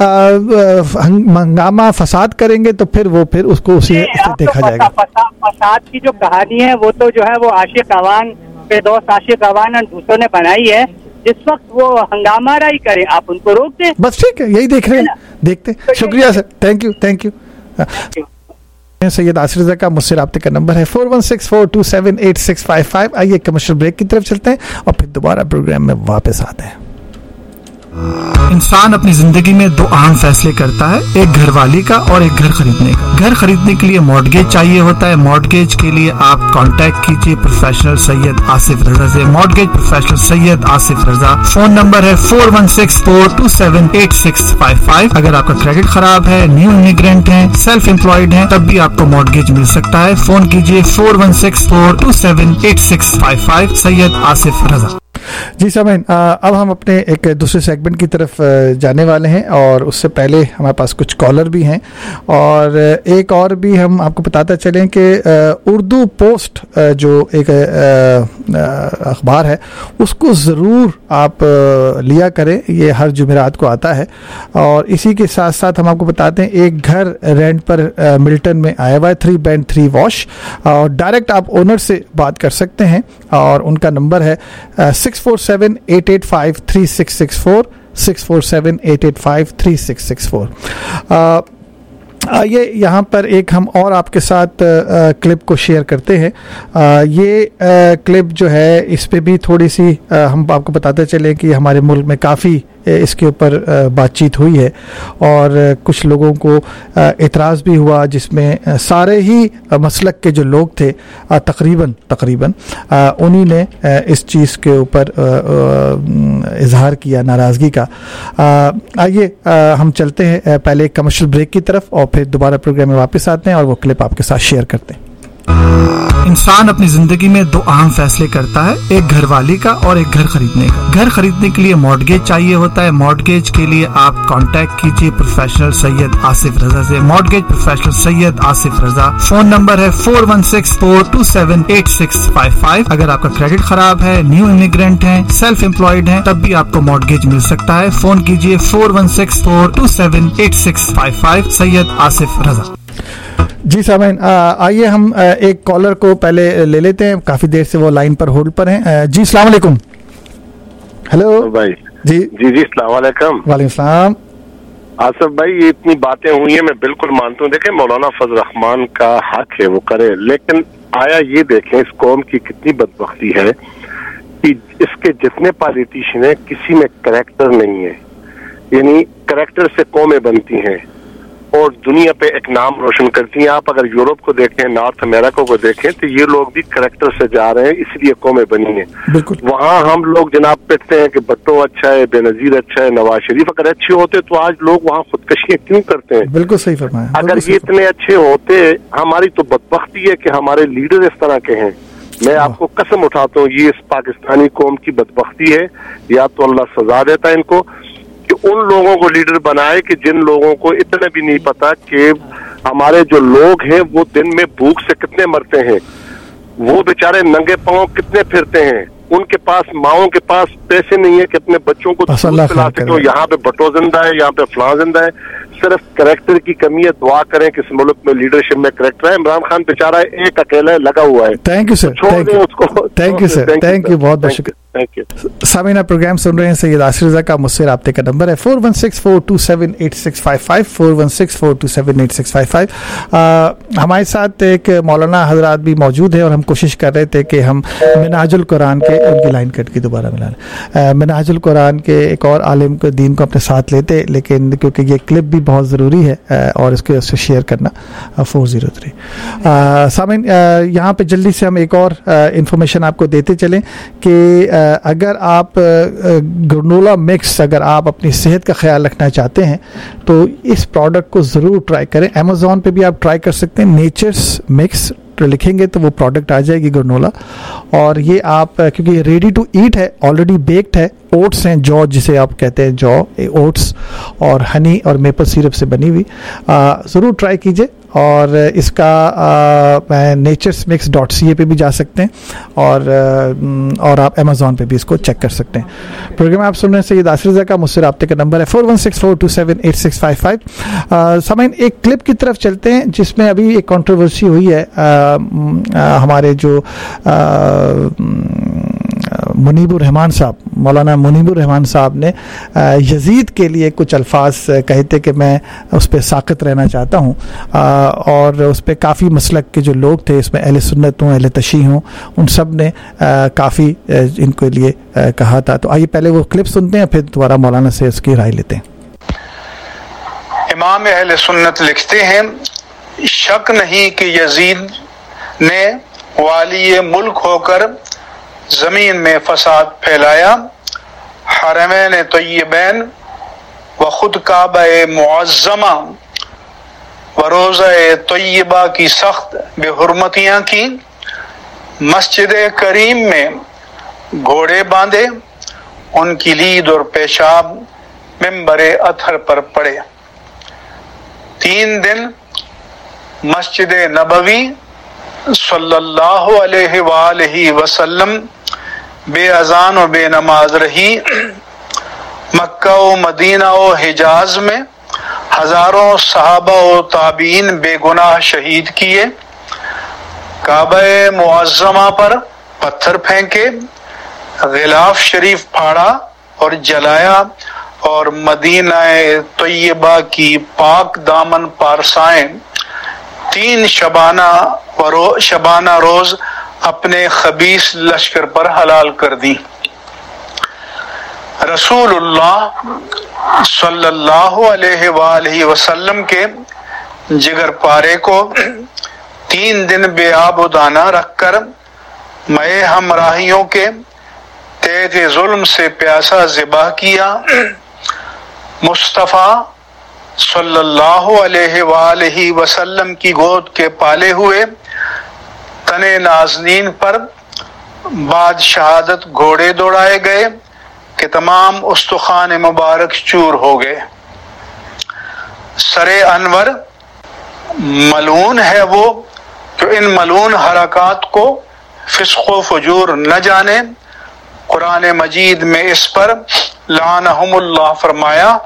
हंगामा फसाद करेंगे तो फिर वो फिर उसको उसी से देखा तो जाएगा। फसा, फसाद की जो कहानी है वो तो जो है वो आशिक अवान पे दोस्त आशिक अवान और दूसरों ने बनाई है। जिस वक्त वो हंगामा राई करें आप उनको रोक दें, बस ठीक है, यही देख रहे हैं, देखते हैं। शुक्रिया sir, thank you thank you. Syed Asir Raza का मुझसे राब्ते का नंबर है four one six four two seven eight six five five. आइए कमर्शियल ब्रेक की तरफ चलते हैं और फिर दोबारा प्रोग्राम में वापस आते हैं। इंसान अपनी जिंदगी में दो अहम फैसले करता है, एक घरवाली का और एक घर खरीदने का। घर खरीदने के लिए मॉर्टगेज चाहिए होता है। मॉर्टगेज के लिए आप कांटेक्ट कीजिए प्रोफेशनल सैयद आसिफ रजा से। Mortgage professional Syed Asif Raza, phone number है four one six four two seven eight six five five. अगर आपका क्रेडिट खराब है, न्यू इमिग्रेंट है, सेल्फ एम्प्लॉयड है, तब भी आपको मॉर्टगेज मिल सकता है। फोन कीजिए four one six four two seven eight six five five. Syed Asif Raza. जी सामीन, अब हम अपने एक दूसरे सेगमेंट की तरफ जाने वाले हैं और उससे पहले हमारे पास कुछ कॉलर भी हैं और एक और भी हम आपको बताते चलें कि उर्दू पोस्ट जो एक अखबार है उसको ज़रूर आप लिया करें, ये हर जुमेरात को आता है। और इसी के साथ साथ हम आपको बताते हैं एक घर रेंट पर मिल्टन में आया हुआ है, थ्री बेड थ्री वॉश, और डायरेक्ट आप ओनर से बात कर सकते हैं और उनका नंबर है six four seven eight eight five three six six four six four seven eight eight five three six six four. आइए यहाँ पर एक हम और आपके साथ आ, क्लिप को शेयर करते हैं। आ, ये आ, क्लिप जो है इस पे भी थोड़ी सी आ, हम आपको बताते चले कि हमारे मुल्क में काफ़ी इसके ऊपर बातचीत हुई है और कुछ लोगों को इतराज़ भी हुआ, जिसमें सारे ही मसलक के जो लोग थे तकरीबन तकरीबन उन्हीं ने इस चीज़ के ऊपर इजहार किया नाराज़गी का। आइए हम चलते हैं पहले एक कमर्शियल ब्रेक की तरफ और फिर दोबारा प्रोग्राम में वापस आते हैं और वो क्लिप आपके साथ शेयर करते हैं। इंसान अपनी जिंदगी में दो अहम फैसले करता है, एक घरवाली का और एक घर खरीदने का। घर खरीदने के लिए मॉर्टगेज चाहिए होता है। मॉर्टगेज के लिए आप कांटेक्ट कीजिए प्रोफेशनल सैयद आसिफ रजा से। Mortgage professional Syed Asif Raza, phone number है four one six four two seven eight six five five. अगर आपका क्रेडिट खराब है, न्यू इमिग्रेंट है, सेल्फ एम्प्लॉयड है, तब भी आपको मॉर्टगेज मिल सकता है। फोन कीजिए four one six four two seven eight six five five. Syed Asif Raza. जी सामीन, आइए हम आ, एक कॉलर को पहले ले लेते हैं, काफ़ी देर से वो लाइन पर होल्ड पर हैं। जी अस्सलाम वालेकुम। हेलो भाई। जी जी जी अस्सलाम वालेकुम। वालेकुम सलाम। आसिफ भाई, ये इतनी बातें हुई हैं, मैं बिल्कुल मानता हूँ। देखें, मौलाना फजल रहमान का हक है वो करे, लेकिन आया ये देखें इस कौम की कितनी बदबख्ती है कि इसके जितने पॉलिटिशियन हैं किसी में करैक्टर नहीं है। यानी करैक्टर से कौमें बनती हैं और दुनिया पे एक नाम रोशन करती हैं। आप अगर यूरोप को देखें, नॉर्थ अमेरिका को देखें, तो ये लोग भी करैक्टर से जा रहे हैं, इसलिए कौमें बनी हैं। वहाँ हम लोग जनाब पिटते हैं कि भट्टो अच्छा है, बेनजीर अच्छा है, नवाज शरीफ अगर अच्छे होते तो आज लोग वहाँ खुदकशियां क्यों करते हैं? बिल्कुल सही फरमाया। अगर ये इतने अच्छे होते, हमारी तो बदबख्ती है कि हमारे लीडर इस तरह के हैं। मैं आपको कसम उठाता हूँ, ये इस पाकिस्तानी कौम की बदबख्ती है। या तो अल्लाह सजा देता है इनको कि उन लोगों को लीडर बनाए कि जिन लोगों को इतना भी नहीं पता कि हमारे जो लोग हैं वो दिन में भूख से कितने मरते हैं, वो बेचारे नंगे पांव कितने फिरते हैं, उनके पास माओं के पास पैसे नहीं है कि अपने बच्चों को दूध पिला सके। यहाँ पे भट्टो जिंदा है, यहाँ पे फलां जिंदा है। सिर्फ करैक्टर की कमी है। दुआ करें कि इस मुल्क में लीडरशिप में करैक्टर है। इमरान खान बेचारा एक अकेला लगा हुआ है। Thank you sir, thank you उसको, thank you sir, thank you, बहुत बहुत शुक्रिया। Thank you. सामीना, प्रोग्राम सुन रहे हैं, सैयद आसिर रजा का मुझसे राब्ते का नंबर है four one six four two seven eight six five five four one six four two seven eight six five five. हमारे साथ एक मौलाना हजरात भी मौजूद है और हम कोशिश कर रहे थे कि हम मिनहाजुल कुरान के, उनकी लाइन कट की दोबारा मिला, मिनहाजुल कुरान के एक और आलिम के दीन को अपने साथ लेते, लेकिन क्योंकि ये क्लिप भी बहुत ज़रूरी है और इसको उससे शेयर करना फोर ज़ीरो थ्री। सामीन, यहाँ पे जल्दी से हम एक और इंफॉर्मेशन आपको देते चलें कि अगर आप ग्रेनोला मिक्स, अगर आप अपनी सेहत का ख्याल रखना चाहते हैं तो इस प्रोडक्ट को ज़रूर ट्राई करें। अमेज़ॉन पे भी आप ट्राई कर सकते हैं, नेचर्स मिक्स پروڈکٹ لکھیں گے تو وہ پروڈکٹ آ جائے گی گرنولا. اور یہ آپ کیونکہ یہ ریڈی ٹو ایٹ ہے, آلریڈی بیکڈ ہے, اوٹس ہیں, جو جسے آپ کہتے ہیں جو اوٹس, اور ہنی اور میپل سیرپ سے بنی ہوئی. ضرور ٹرائی کیجیے. اور اس کا Nature's Mix dot C A پہ بھی جا سکتے ہیں, اور اور آپ امیزون پہ بھی اس کو چیک کر سکتے ہیں. پروگرام آپ سن رہے ہیں سید آصف رضا کا. مجھ سے رابطے کا نمبر ہے four one six four two seven eight six five five. سامعین ایک کلپ کی طرف چلتے ہیں جس میں ابھی ایک کنٹروورسی ہوئی ہے. ہمارے جو منیب الرحمان صاحب, مولانا منیب الرحمان صاحب نے یزید کے لیے کچھ الفاظ کہے تھے کہ میں اس پہ ساکت رہنا چاہتا ہوں, اور اس پہ کافی مسلک کے جو لوگ تھے, اس میں اہل سنت ہوں, اہل تشیع ہوں, ان سب نے کافی ان کے لیے کہا تھا. تو آئیے پہلے وہ کلپ سنتے ہیں, پھر دوبارہ مولانا سے اس کی رائے لیتے ہیں. امام اہل سنت لکھتے ہیں, شک نہیں کہ یزید نے والی ملک ہو کر زمین میں فساد پھیلایا, حرمین طیبین و خود کعبہ معظمہ و روزہ طیبہ کی سخت بے حرمتیاں کی, مسجد کریم میں گھوڑے باندھے, ان کی لید اور پیشاب ممبر اطہر پر پڑے. تین دن مسجد نبوی صلی اللہ علیہ وآلہ وسلم بے اذان و بے نماز رہی. مکہ و مدینہ و حجاز میں ہزاروں صحابہ و تابعین بے گناہ شہید کیے. کعبہ معظمہ پر پتھر پھینکے, غلاف شریف پھاڑا اور جلایا, اور مدینہ طیبہ کی پاک دامن پارسائیں تین شبانہ شبانہ روز اپنے خبیث لشکر پر حلال کر دی. رسول اللہ صلی اللہ علیہ وآلہ وسلم کے جگر پارے کو تین دن بے آب و دانہ رکھ کر مئے ہمراہیوں کے تیغ ظلم سے پیاسا ذبح کیا. مصطفیٰ صلی اللہ علیہ وآلہ وسلم کی گود کے پالے ہوئے تنے نازنین پر بعد شہادت گھوڑے دوڑائے گئے کہ تمام استخوان مبارک چور ہو گئے. سر انور ملعون ہے وہ جو ان ملعون حرکات کو فسق و فجور نہ جانے. قرآن مجید میں اس پر لعنہم اللہ فرمایا.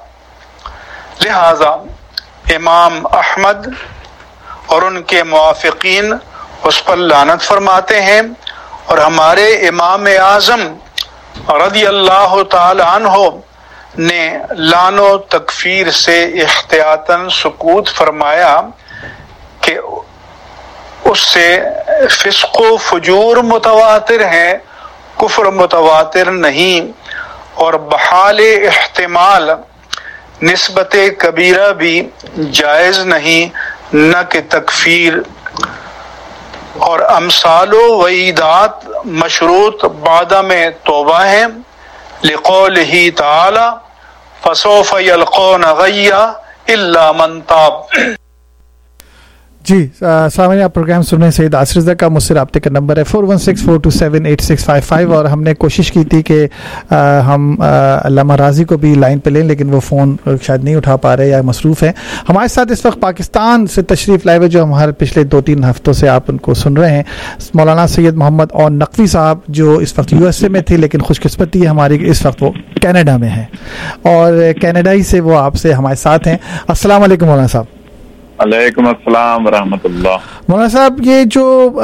لہذا امام احمد اور ان کے موافقین اس پر لعنت فرماتے ہیں, اور ہمارے امام اعظم رضی اللہ تعالی عنہ نے لعن و تکفیر سے احتیاطاً سکوت فرمایا کہ اس سے فسق و فجور متواتر ہیں, کفر متواتر نہیں, اور بحال احتمال نسبت کبیرہ بھی جائز نہیں, نہ کہ تکفیر. اور امثال و وعیدات مشروط بعد میں توبہ ہیں, لقولہ تعالی فسوف یلقون غیا الا من تاب. جی سامعین, آپ پروگرام سن رہے ہیں سید آصف رضا کا. مجھ سے رابطے کا نمبر ہے four one six four two seven eight six five five, اور ہم نے کوشش کی تھی کہ ہم علامہ راضی کو بھی لائن پہ لیں, لیکن وہ فون شاید نہیں اٹھا پا رہے یا مصروف ہیں. ہمارے ساتھ اس وقت پاکستان سے تشریف لائے ہوئے, جو ہم ہر پچھلے دو تین ہفتوں سے آپ ان کو سن رہے ہیں, مولانا سید محمد اور نقوی صاحب, جو اس وقت یو ایس اے میں تھے, لیکن خوش قسمتی ہے ہماری اس وقت وہ کینیڈا میں ہیں, اور کینیڈائی سے وہ آپ سے ہمارے ساتھ ہیں. السلام علیکم مولانا صاحب. علیکم السلام ورحمۃ اللہ. مولانا صاحب, یہ جو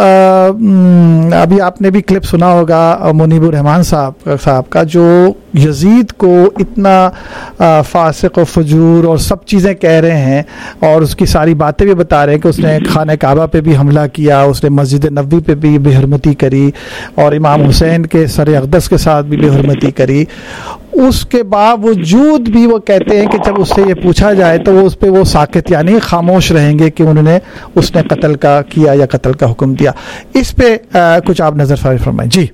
ابھی آپ نے بھی کلپ سنا ہوگا منیب الرحمان صاحب صاحب کا, جو یزید کو اتنا فاسق و فجور اور سب چیزیں کہہ رہے ہیں, اور اس کی ساری باتیں بھی بتا رہے ہیں کہ اس نے خانہ کعبہ پہ بھی حملہ کیا, اس نے مسجد نبوی پہ بھی بے حرمتی کری, اور امام حسین کے سر اقدس کے ساتھ بھی بے حرمتی کری. اس کے باوجود بھی وہ کہتے ہیں کہ جب اس سے یہ پوچھا جائے تو وہ اس پہ وہ ساکت یعنی خاموش رہیں گے کہ انہوں نے اس نے قتل کا کیا یا قتل کا حکم دیا. اس پہ کچھ آپ نظر فرمائیں. جی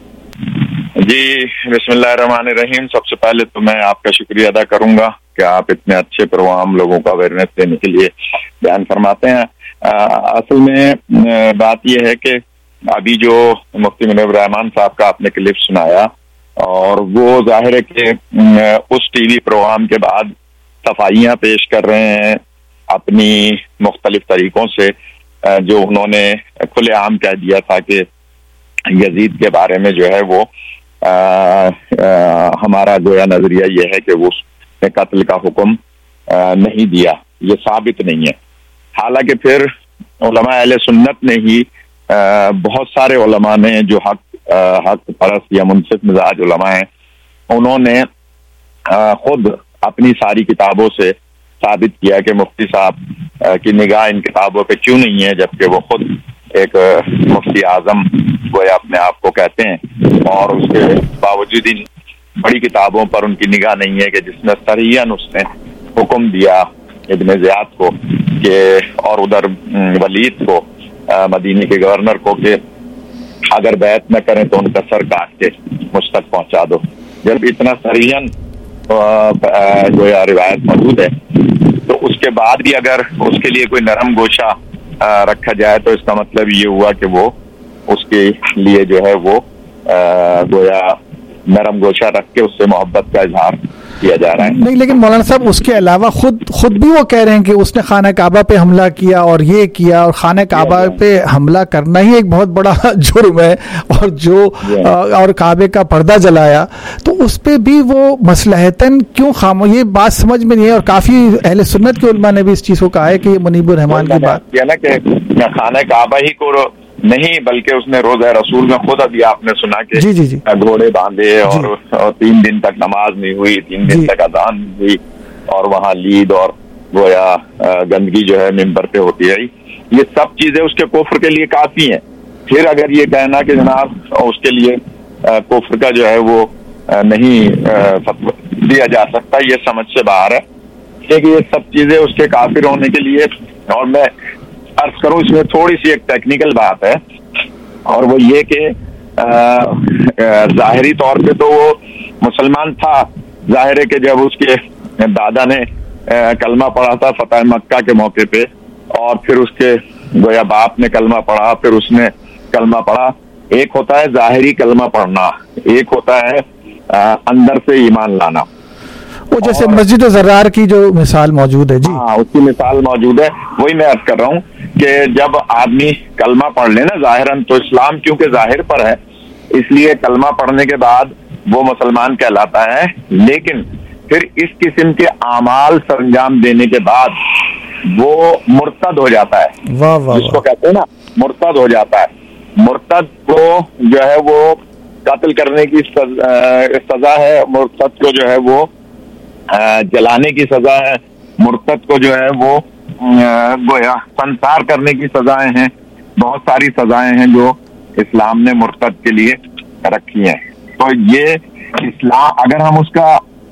جی بسم اللہ الرحمن الرحیم. سب سے پہلے تو میں آپ کا شکریہ ادا کروں گا کہ آپ اتنے اچھے پروگرام لوگوں کو اویئرنیس دینے کے لیے بیان فرماتے ہیں. اصل میں بات یہ ہے کہ ابھی جو مفتی منیب الرحمان صاحب کا آپ نے کلپ سنایا، اور وہ ظاہر ہے کہ اس ٹی وی پروگرام کے بعد صفائیاں پیش کر رہے ہیں اپنی مختلف طریقوں سے، جو انہوں نے کھلے عام کہہ دیا تھا کہ یزید کے بارے میں جو ہے وہ آ, آ, ہمارا گویا نظریہ یہ ہے کہ وہ اس نے قتل کا حکم آ, نہیں دیا، یہ ثابت نہیں ہے۔ حالانکہ پھر علماء اہل سنت نے ہی آ, بہت سارے علماء نے جو حق آ, حق پرست یا منصف مزاج علماء ہیں، انہوں نے آ, خود اپنی ساری کتابوں سے ثابت کیا کہ مفتی صاحب کی نگاہ ان کتابوں پہ کیوں نہیں ہے، جبکہ وہ خود ایک مفتی اعظم گویا اپنے آپ کو کہتے ہیں، اور اس کے باوجود ان بڑی کتابوں پر ان کی نگاہ نہیں ہے کہ جس میں صریحاً اس نے حکم دیا ابن زیاد کو کہ اور ادھر ولید کو مدینے کے گورنر کو کہ اگر بیعت نہ کریں تو ان کا سر کاٹ کے مجھ تک پہنچا دو۔ جب اتنا صریحاً گویا روایت موجود ہے تو اس کے بعد بھی اگر اس کے لیے کوئی نرم گوشہ رکھا جائے تو اس کا مطلب یہ ہوا کہ وہ اس کے لیے جو ہے وہ گویا نرم گوشہ رکھ کے اس سے محبت کا اظہار کیا جا رہا ہے۔ نہیں، لیکن مولانا صاحب اس کے علاوہ خود خود بھی وہ کہہ رہے ہیں کہ اس نے خانہ کعبہ پہ حملہ کیا اور یہ کیا، اور خانہ کعبہ پہ حملہ کرنا ہی ایک بہت بڑا جرم ہے، اور جو اور کعبے کا پردہ جلایا، تو اس پہ بھی وہ مصلحتاً کیوں خاموش؟ یہ بات سمجھ میں نہیں ہے، اور کافی اہل سنت کے علماء نے بھی اس چیز کو کہا ہے کہ یہ منیب الرحمان کی بات یہ نا کہ خانہ کعبہ ہی کو نہیں بلکہ اس نے روزہ رسول میں خود ابھی آپ نے سنا کہ جی جی جی گھوڑے باندھے اور, جی. اور تین دن تک نماز نہیں ہوئی، تین دن جی. تک اذان نہیں ہوئی، اور وہاں لید اور گویا گندگی جو ہے ممبر پہ ہوتی رہی۔ یہ سب چیزیں اس کے کفر کے لیے کافی ہیں۔ پھر اگر یہ کہنا کہ جناب اس کے لیے کفر کا جو ہے وہ نہیں فتویٰ دیا جا سکتا، یہ سمجھ سے باہر ہے کہ یہ سب چیزیں اس کے کافر ہونے کے لیے۔ اور میں عرض کروں اس میں تھوڑی سی ایک ٹیکنیکل بات ہے، اور وہ یہ کہ ظاہری طور پہ تو وہ مسلمان تھا، ظاہر ہے کہ جب اس کے دادا نے کلمہ پڑھا تھا فتح مکہ کے موقع پہ، اور پھر اس کے گویا باپ نے کلمہ پڑھا، پھر اس نے کلمہ پڑھا۔ ایک ہوتا ہے ظاہری کلمہ پڑھنا، ایک ہوتا ہے اندر سے ایمان لانا۔ وہ جیسے مسجد زرار کی جو مثال موجود ہے، جی ہاں اس کی مثال موجود ہے، وہی میں عرض کر رہا ہوں کہ جب آدمی کلمہ پڑھ لے نا ظاہراً، تو اسلام کیونکہ ظاہر پر ہے اس لیے کلمہ پڑھنے کے بعد وہ مسلمان کہلاتا ہے، لیکن پھر اس قسم کے اعمال سر انجام دینے کے بعد وہ مرتد ہو جاتا ہے، واہ واہ جس کو کہتے ہیں نا مرتد ہو جاتا ہے۔ مرتد کو جو ہے وہ قتل کرنے کی سزا ہے، مرتد کو جو ہے وہ جلانے کی سزا ہے، مرتد کو جو ہے وہ گویا سنسار کرنے کی سزائیں ہیں، بہت ساری سزائیں ہیں جو اسلام نے مرتد کے لیے رکھی ہیں۔ تو یہ اسلام اگر ہم اس کا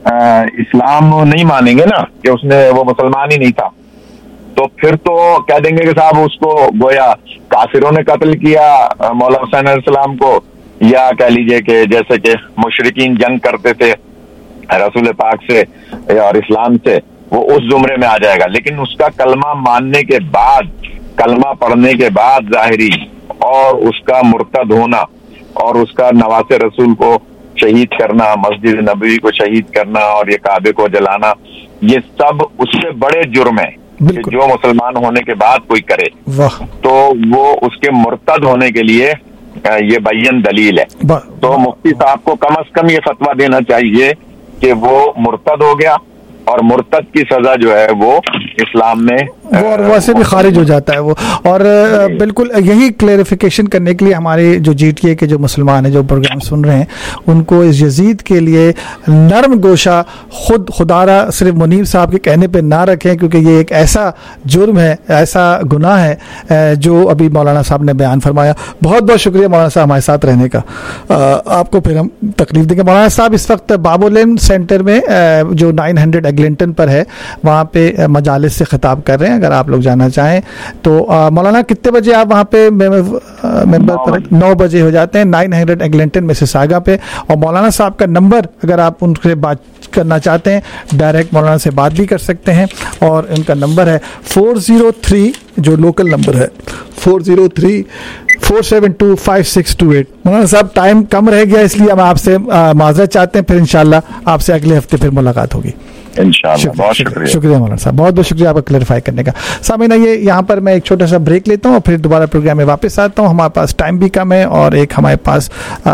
اسلام نہیں مانیں گے نا کہ اس نے وہ مسلمان ہی نہیں تھا، تو پھر تو کہہ دیں گے کہ صاحب اس کو گویا کافروں نے قتل کیا مولا حسین علیہ السلام کو، یا کہہ لیجئے کہ جیسے کہ مشرکین جنگ کرتے تھے رسول پاک سے اور اسلام سے، وہ اس زمرے میں آ جائے گا۔ لیکن اس کا کلمہ ماننے کے بعد، کلمہ پڑھنے کے بعد ظاہری، اور اس کا مرتد ہونا، اور اس کا نواز رسول کو شہید کرنا، مسجد نبوی کو شہید کرنا، اور یہ کعبے کو جلانا، یہ سب اس سے بڑے جرم ہیں کہ جو مسلمان ہونے کے بعد کوئی کرے تو وہ اس کے مرتد ہونے کے لیے یہ بیان دلیل ہے۔ تو مفتی صاحب کو کم از کم یہ فتویٰ دینا چاہیے کہ وہ مرتد ہو گیا، اور مرتد کی سزا جو ہے وہ اسلام میں وہ ویسے بھی خارج ہو جاتا ہے وہ۔ اور بالکل یہی کلیریفیکیشن کرنے کے لیے ہمارے جو جی ٹی اے کے جو مسلمان ہیں جو پروگرام سن رہے ہیں، ان کو اس یزید کے لیے نرم گوشہ خود خدا را صرف منیر صاحب کے کہنے پہ نہ رکھیں، کیونکہ یہ ایک ایسا جرم ہے، ایسا گناہ ہے جو ابھی مولانا صاحب نے بیان فرمایا۔ بہت بہت شکریہ مولانا صاحب ہمارے ساتھ رہنے کا۔ آپ کو پھر ہم تکلیف دیں گے۔ مولانا صاحب اس وقت بابولین سینٹر میں جو نائن ہنڈریڈ ایگلنٹن پر ہے، وہاں پہ مجالس سے خطاب کر رہے ہیں، اگر آپ لوگ جانا چاہیں تو۔ مولانا کتنے بجے آپ وہاں پہ ممبر پر؟ نو بجے ہو جاتے ہیں، نائن ہنڈریڈ ایگلنٹن مسیساگا پہ۔ اور مولانا صاحب کا نمبر اگر آپ ان سے بات کرنا چاہتے ہیں ڈائریکٹ مولانا سے بات بھی کر سکتے ہیں، اور ان کا نمبر ہے فور زیرو تھری جو لوکل نمبر ہے four zero three four seven two five six two eight. مولانا صاحب ٹائم کم رہ گیا اس لیے ہم آپ سے معذرت چاہتے ہیں, پھر انشاءاللہ آپ سے اگلے ہفتے پھر ملاقات ہوگی. انشاءاللہ. بہت شکریہ شکریہ مولانا صاحب, بہت بہت شکریہ آپ کا کلیریفائی کرنے کا. سامعین یہ یہاں پر میں ایک چھوٹا سا بریک لیتا ہوں اور پھر دوبارہ پروگرام میں واپس آتا ہوں. ہمارے پاس ٹائم بھی کم ہے اور ایک ہمارے پاس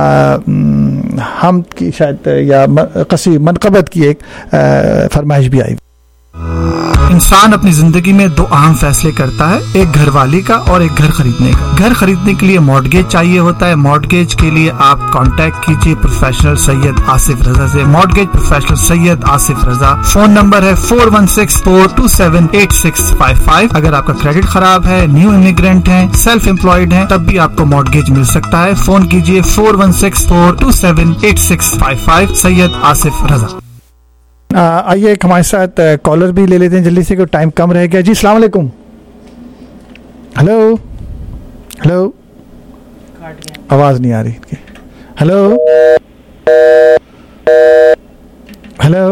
ہم کی شاید یا قصید منقبت کی ایک فرمائش بھی آئی. انسان اپنی زندگی میں دو اہم فیصلے کرتا ہے, ایک گھر والی کا اور ایک گھر خریدنے کا. گھر خریدنے کے لیے مارٹگیج چاہیے ہوتا ہے. مارٹگیج کے لیے آپ کانٹیکٹ کیجیے پروفیشنل سید آصف رضا سے. Mortgage professional Syed Asif Raza, phone number ہے four one six four two seven eight six five five. اگر آپ کا کریڈٹ خراب ہے, نیو امیگرینٹ ہیں, سیلف امپلائڈ ہیں, تب بھی آپ کو مارٹگیج مل سکتا ہے. فون کیجیے four one six four two seven eight six five five. Syed Asif Raza. آئیے ایک ہمارے ساتھ کالر بھی لے لیتے ہیں جلدی سے, کہ ٹائم کم رہ گیا. جی السلام علیکم. ہلو ہلو, آواز نہیں آ رہی. ہلو ہلو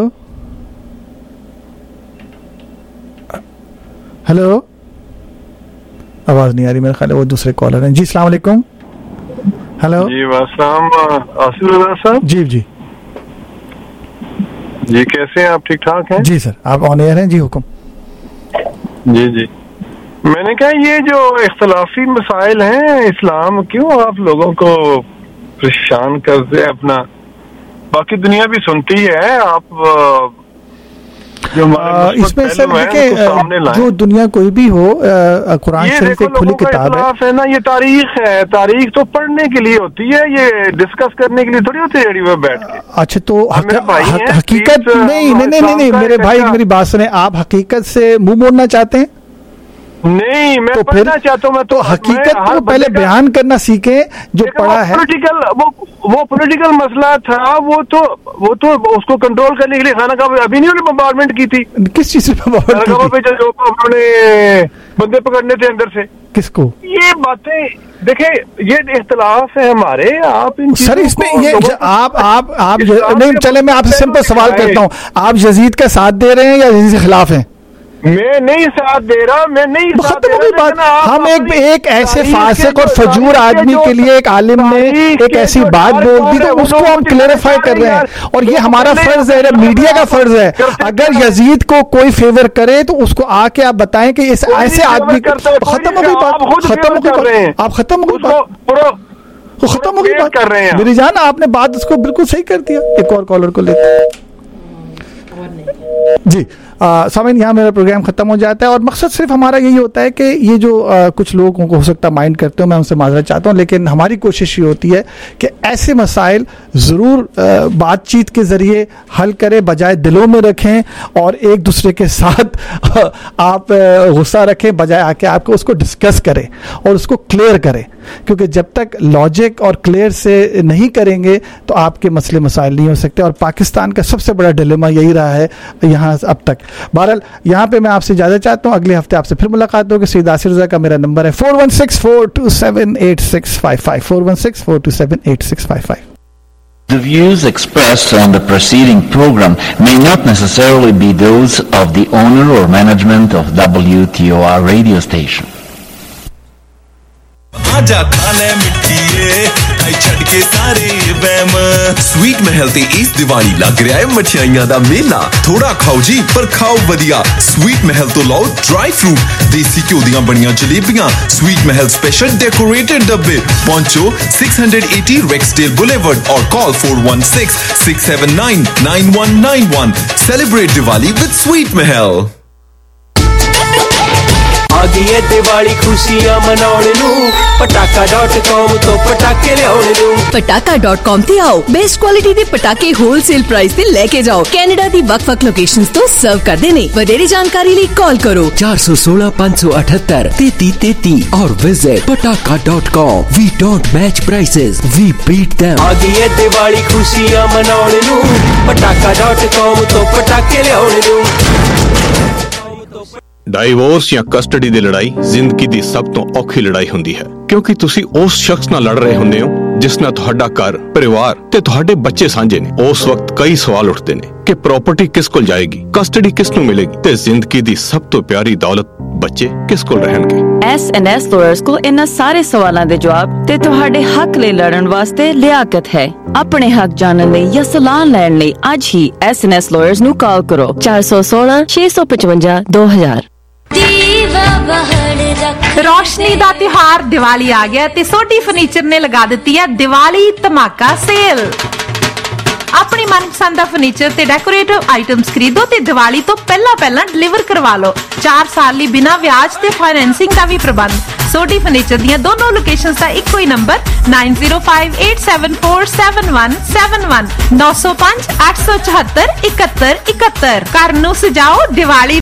ہلو, آواز نہیں آ رہی, میرا خیال ہے وہ دوسرے کالر ہیں. جی السلام علیکم. ہلو جی السلام آصف رضا صاحب. جی جی جی کیسے ہیں آپ؟ ٹھیک ٹھاک ہیں؟ جی سر آپ آن ایئر ہیں. جی حکم. جی جی میں نے کہا یہ جو اختلافی مسائل ہیں, اسلام کیوں آپ لوگوں کو پریشان کرتے اپنا؟ باقی دنیا بھی سنتی ہے. آپ اس میں سر دیکھیں جو دنیا کوئی بھی ہو, قرآن شریف ایک کھلی کتاب ہے نا. یہ تاریخ ہے, تاریخ تو پڑھنے کے لیے ہوتی ہے, یہ ڈسکس کرنے کے لیے تھوڑی ہوتی ہے ریڈیو میں بیٹھ کے. اچھا تو حقیقت نہیں نہیں نہیں نہیں میرے بھائی میری بات سنیں, آپ حقیقت سے منہ موڑنا چاہتے ہیں؟ نہیں میں پڑھنا چاہتا ہوں. میں تو حقیقت کو پہلے بیان کرنا سیکھیں جو پڑھا ہے. پولیٹیکل وہ پولیٹیکل مسئلہ تھا, وہ تو وہ تو اس کو کنٹرول کرنے کے لیے خانہ کعبہ ابھی نہیں انہوں نے بمبارمنٹ کی تھی. کس چیز سے بمبارمنٹ کی تھی؟ جو انہوں نے بندے پکڑنے تھے اندر سے. کس کو؟ یہ باتیں دیکھیں, یہ اختلاف ہے ہمارے. آپ سر اس میں یہ آپ آپ آپ نہیں چلے, میں آپ سے سمپل سوال کرتا ہوں, آپ یزید کا ساتھ دے رہے ہیں یا یزید کے خلاف ہیں؟ میں نہیں ساتھ دے رہا, میں نہیں ساتھ دے رہا. ہم ایک ایک ایسے فاسق اور فجور آدمی کے لیے ایک عالم نے ایک ایسی بات بول دی تو اس کو ہم کلیریفائی کر رہے ہیں, اور یہ ہمارا فرض ہے, میڈیا کا فرض ہے. اگر یزید کو کوئی فیور کرے تو اس کو آ کے آپ بتائیں کہ اس ایسے آدمی کو ختم ہو گئی بات, ختم ہو گئی بات, آپ ختم ہو گئی بات, ختم ہو گئی بات کر رہے ہیں. میری جان آپ نے بات اس کو بالکل صحیح کر دیا. ایک اور کالر کو لیتے جی. سامعین یہاں میرا پروگرام ختم ہو جاتا ہے, اور مقصد صرف ہمارا یہی ہوتا ہے کہ یہ جو کچھ لوگوں کو ہو سکتا ہے مائنڈ کرتے ہوں, میں ان سے معذرت چاہتا ہوں, لیکن ہماری کوشش یہ ہوتی ہے کہ ایسے مسائل ضرور بات چیت کے ذریعے حل کریں, بجائے دلوں میں رکھیں اور ایک دوسرے کے ساتھ آپ غصہ رکھیں, بجائے آ کے آپ کو اس کو ڈسکس کریں اور اس کو کلیئر کریں. کیونکہ جب تک لاجک اور کلیئر سے نہیں کریں گے تو آپ کے مسئلے مسائل نہیں ہو سکتے. اور پاکستان کا سب سے بڑا ڈیلیما یہی رہا ہے یہاں اب تک. بہرحال یہاں پہ میں آپ سے اجازت چاہتا ہوں, اگلے ہفتے آپ سے پھر ملاقات ہوگی. سید آصف رضا کا میرا نمبر ہے four one six four two seven eight six five five, four one six four two seven eight six five five. The views expressed on the preceding program may not necessarily be those of the owner or management of W T O R radio station. आजा खाने मिठिए आई छड़ के सारे वहम स्वीट महल ते इस दिवाली लग रहा है मठियाइयां दा मेला. थोड़ा खाओ जी पर खाओ वधिया. स्वीट महल तो लाओ ड्राई फ्रूट, देसी घ्यो दियां बनियां जलेबियां, स्वीट महल स्पेशल डेकोरेटेड डब्बे. पहुंचो सिक्स eighty Rexdale Boulevard और call four one six six seven nine nine one nine one. Celebrate Diwali with Sweet Mahal. आगी है दिवाली खुशियां मनाने नू पटाका डॉट कॉम तो पटाके लियाने नू. पटाका डॉट कॉम ते आओ, बेस्ट क्वालिटी दे पटाके होलसेल प्राइस ते लेके जाओ. कैनेडा दी वक-वक लोकेशंस तो सर्व कर देने. वडेरी जानकारी लिए कॉल करो चार सौ सोलह पाँच सौ अठहत्तर तैतीस तैतीस और visit Pataka dot com. We don't match prices, we beat them. आगी है दिवाली खुशियां मनाने नू पटाका डॉट कॉम तो पटाके लियाने नू. ਡਾਈਵੋਰਸ ਜਾਂ ਕਸਟਡੀ ਦੀ ਲੜਾਈ ਜ਼ਿੰਦਗੀ ਦੀ ਸਭ ਤੋਂ ਔਖੀ ਲੜਾਈ ਹੁੰਦੀ ਹੈ, ਕਿਉਂਕਿ ਤੁਸੀਂ ਉਸ ਸ਼ਖਸ ਨਾਲ ਲੜ ਰਹੇ ਹੁੰਦੇ ਹੋ ਜਿਸ ਨਾਲ ਤੁਹਾਡਾ ਘਰ, ਪਰਿਵਾਰ ਤੇ ਤੁਹਾਡੇ ਬੱਚੇ ਸਾਂਝੇ ਨੇ, ਉਸ ਵਕਤ ਕਈ ਸਵਾਲ ਉੱਠਦੇ ਨੇ ਕਿ ਪ੍ਰਾਪਰਟੀ ਕਿਸ ਕੋਲ ਜਾਏਗੀ, ਕਸਟਡੀ ਕਿਸ ਨੂੰ ਮਿਲੇਗੀ ਤੇ ਜ਼ਿੰਦਗੀ ਦੀ ਸਭ ਤੋਂ ਪਿਆਰੀ ਦੌਲਤ ਬੱਚੇ ਕਿਸ ਕੋਲ ਰਹਿਣਗੇ। ਐਸ ਐਂਡ ਐਸ ਲਾਇਰਸ ਕੋਲ ਇਹਨਾਂ ਸਾਰੇ ਸਵਾਲਾਂ ਦੇ ਜਵਾਬ ਤੇ ਤੁਹਾਡੇ ਹੱਕ ਲਈ ਲੜਨ ਵਾਸਤੇ ਲਿਆਕਤ ਹੈ। ਆਪਣੇ ਹੱਕ ਜਾਣਨ ਲਈ ਜਾਂ ਸਲਾਹ ਲੈਣ ਲਈ ਅੱਜ ਹੀ ਐਸ ਐਂਡ ਐਸ ਲਾਇਰਸ ਨੂੰ ਕਾਲ ਕਰੋ ਚਾਰ ਸੌ ਸੋਲਾਂ ਛੇ ਸੌ ਪਚਵੰਜਾ ਦੋ ਹਜ਼ਾਰ। रोशनी दा त्योहार दिवाली आ गया ते सोडी फर्नीचर ने लगा दी है दिवाली धमाका सेल। अपनी मनपसंद दा फर्नीचर ते डेकोरेटिव आइटम्स खरीदो ते दिवाली तो पहला पहला डिलीवर करवा लो। चार साल ली बिना ब्याज ते फाइनेंसिंग का भी प्रबंध। सोडी फर्नीचर दियां दोनों लोकेशंस दा इक्को ही number nine zero five eight seven four seven one seven one नौ सौ पांच आठ सौ चौहत्तर इकहत्तर इकहत्तर। घर नूं सजाओ दिवाली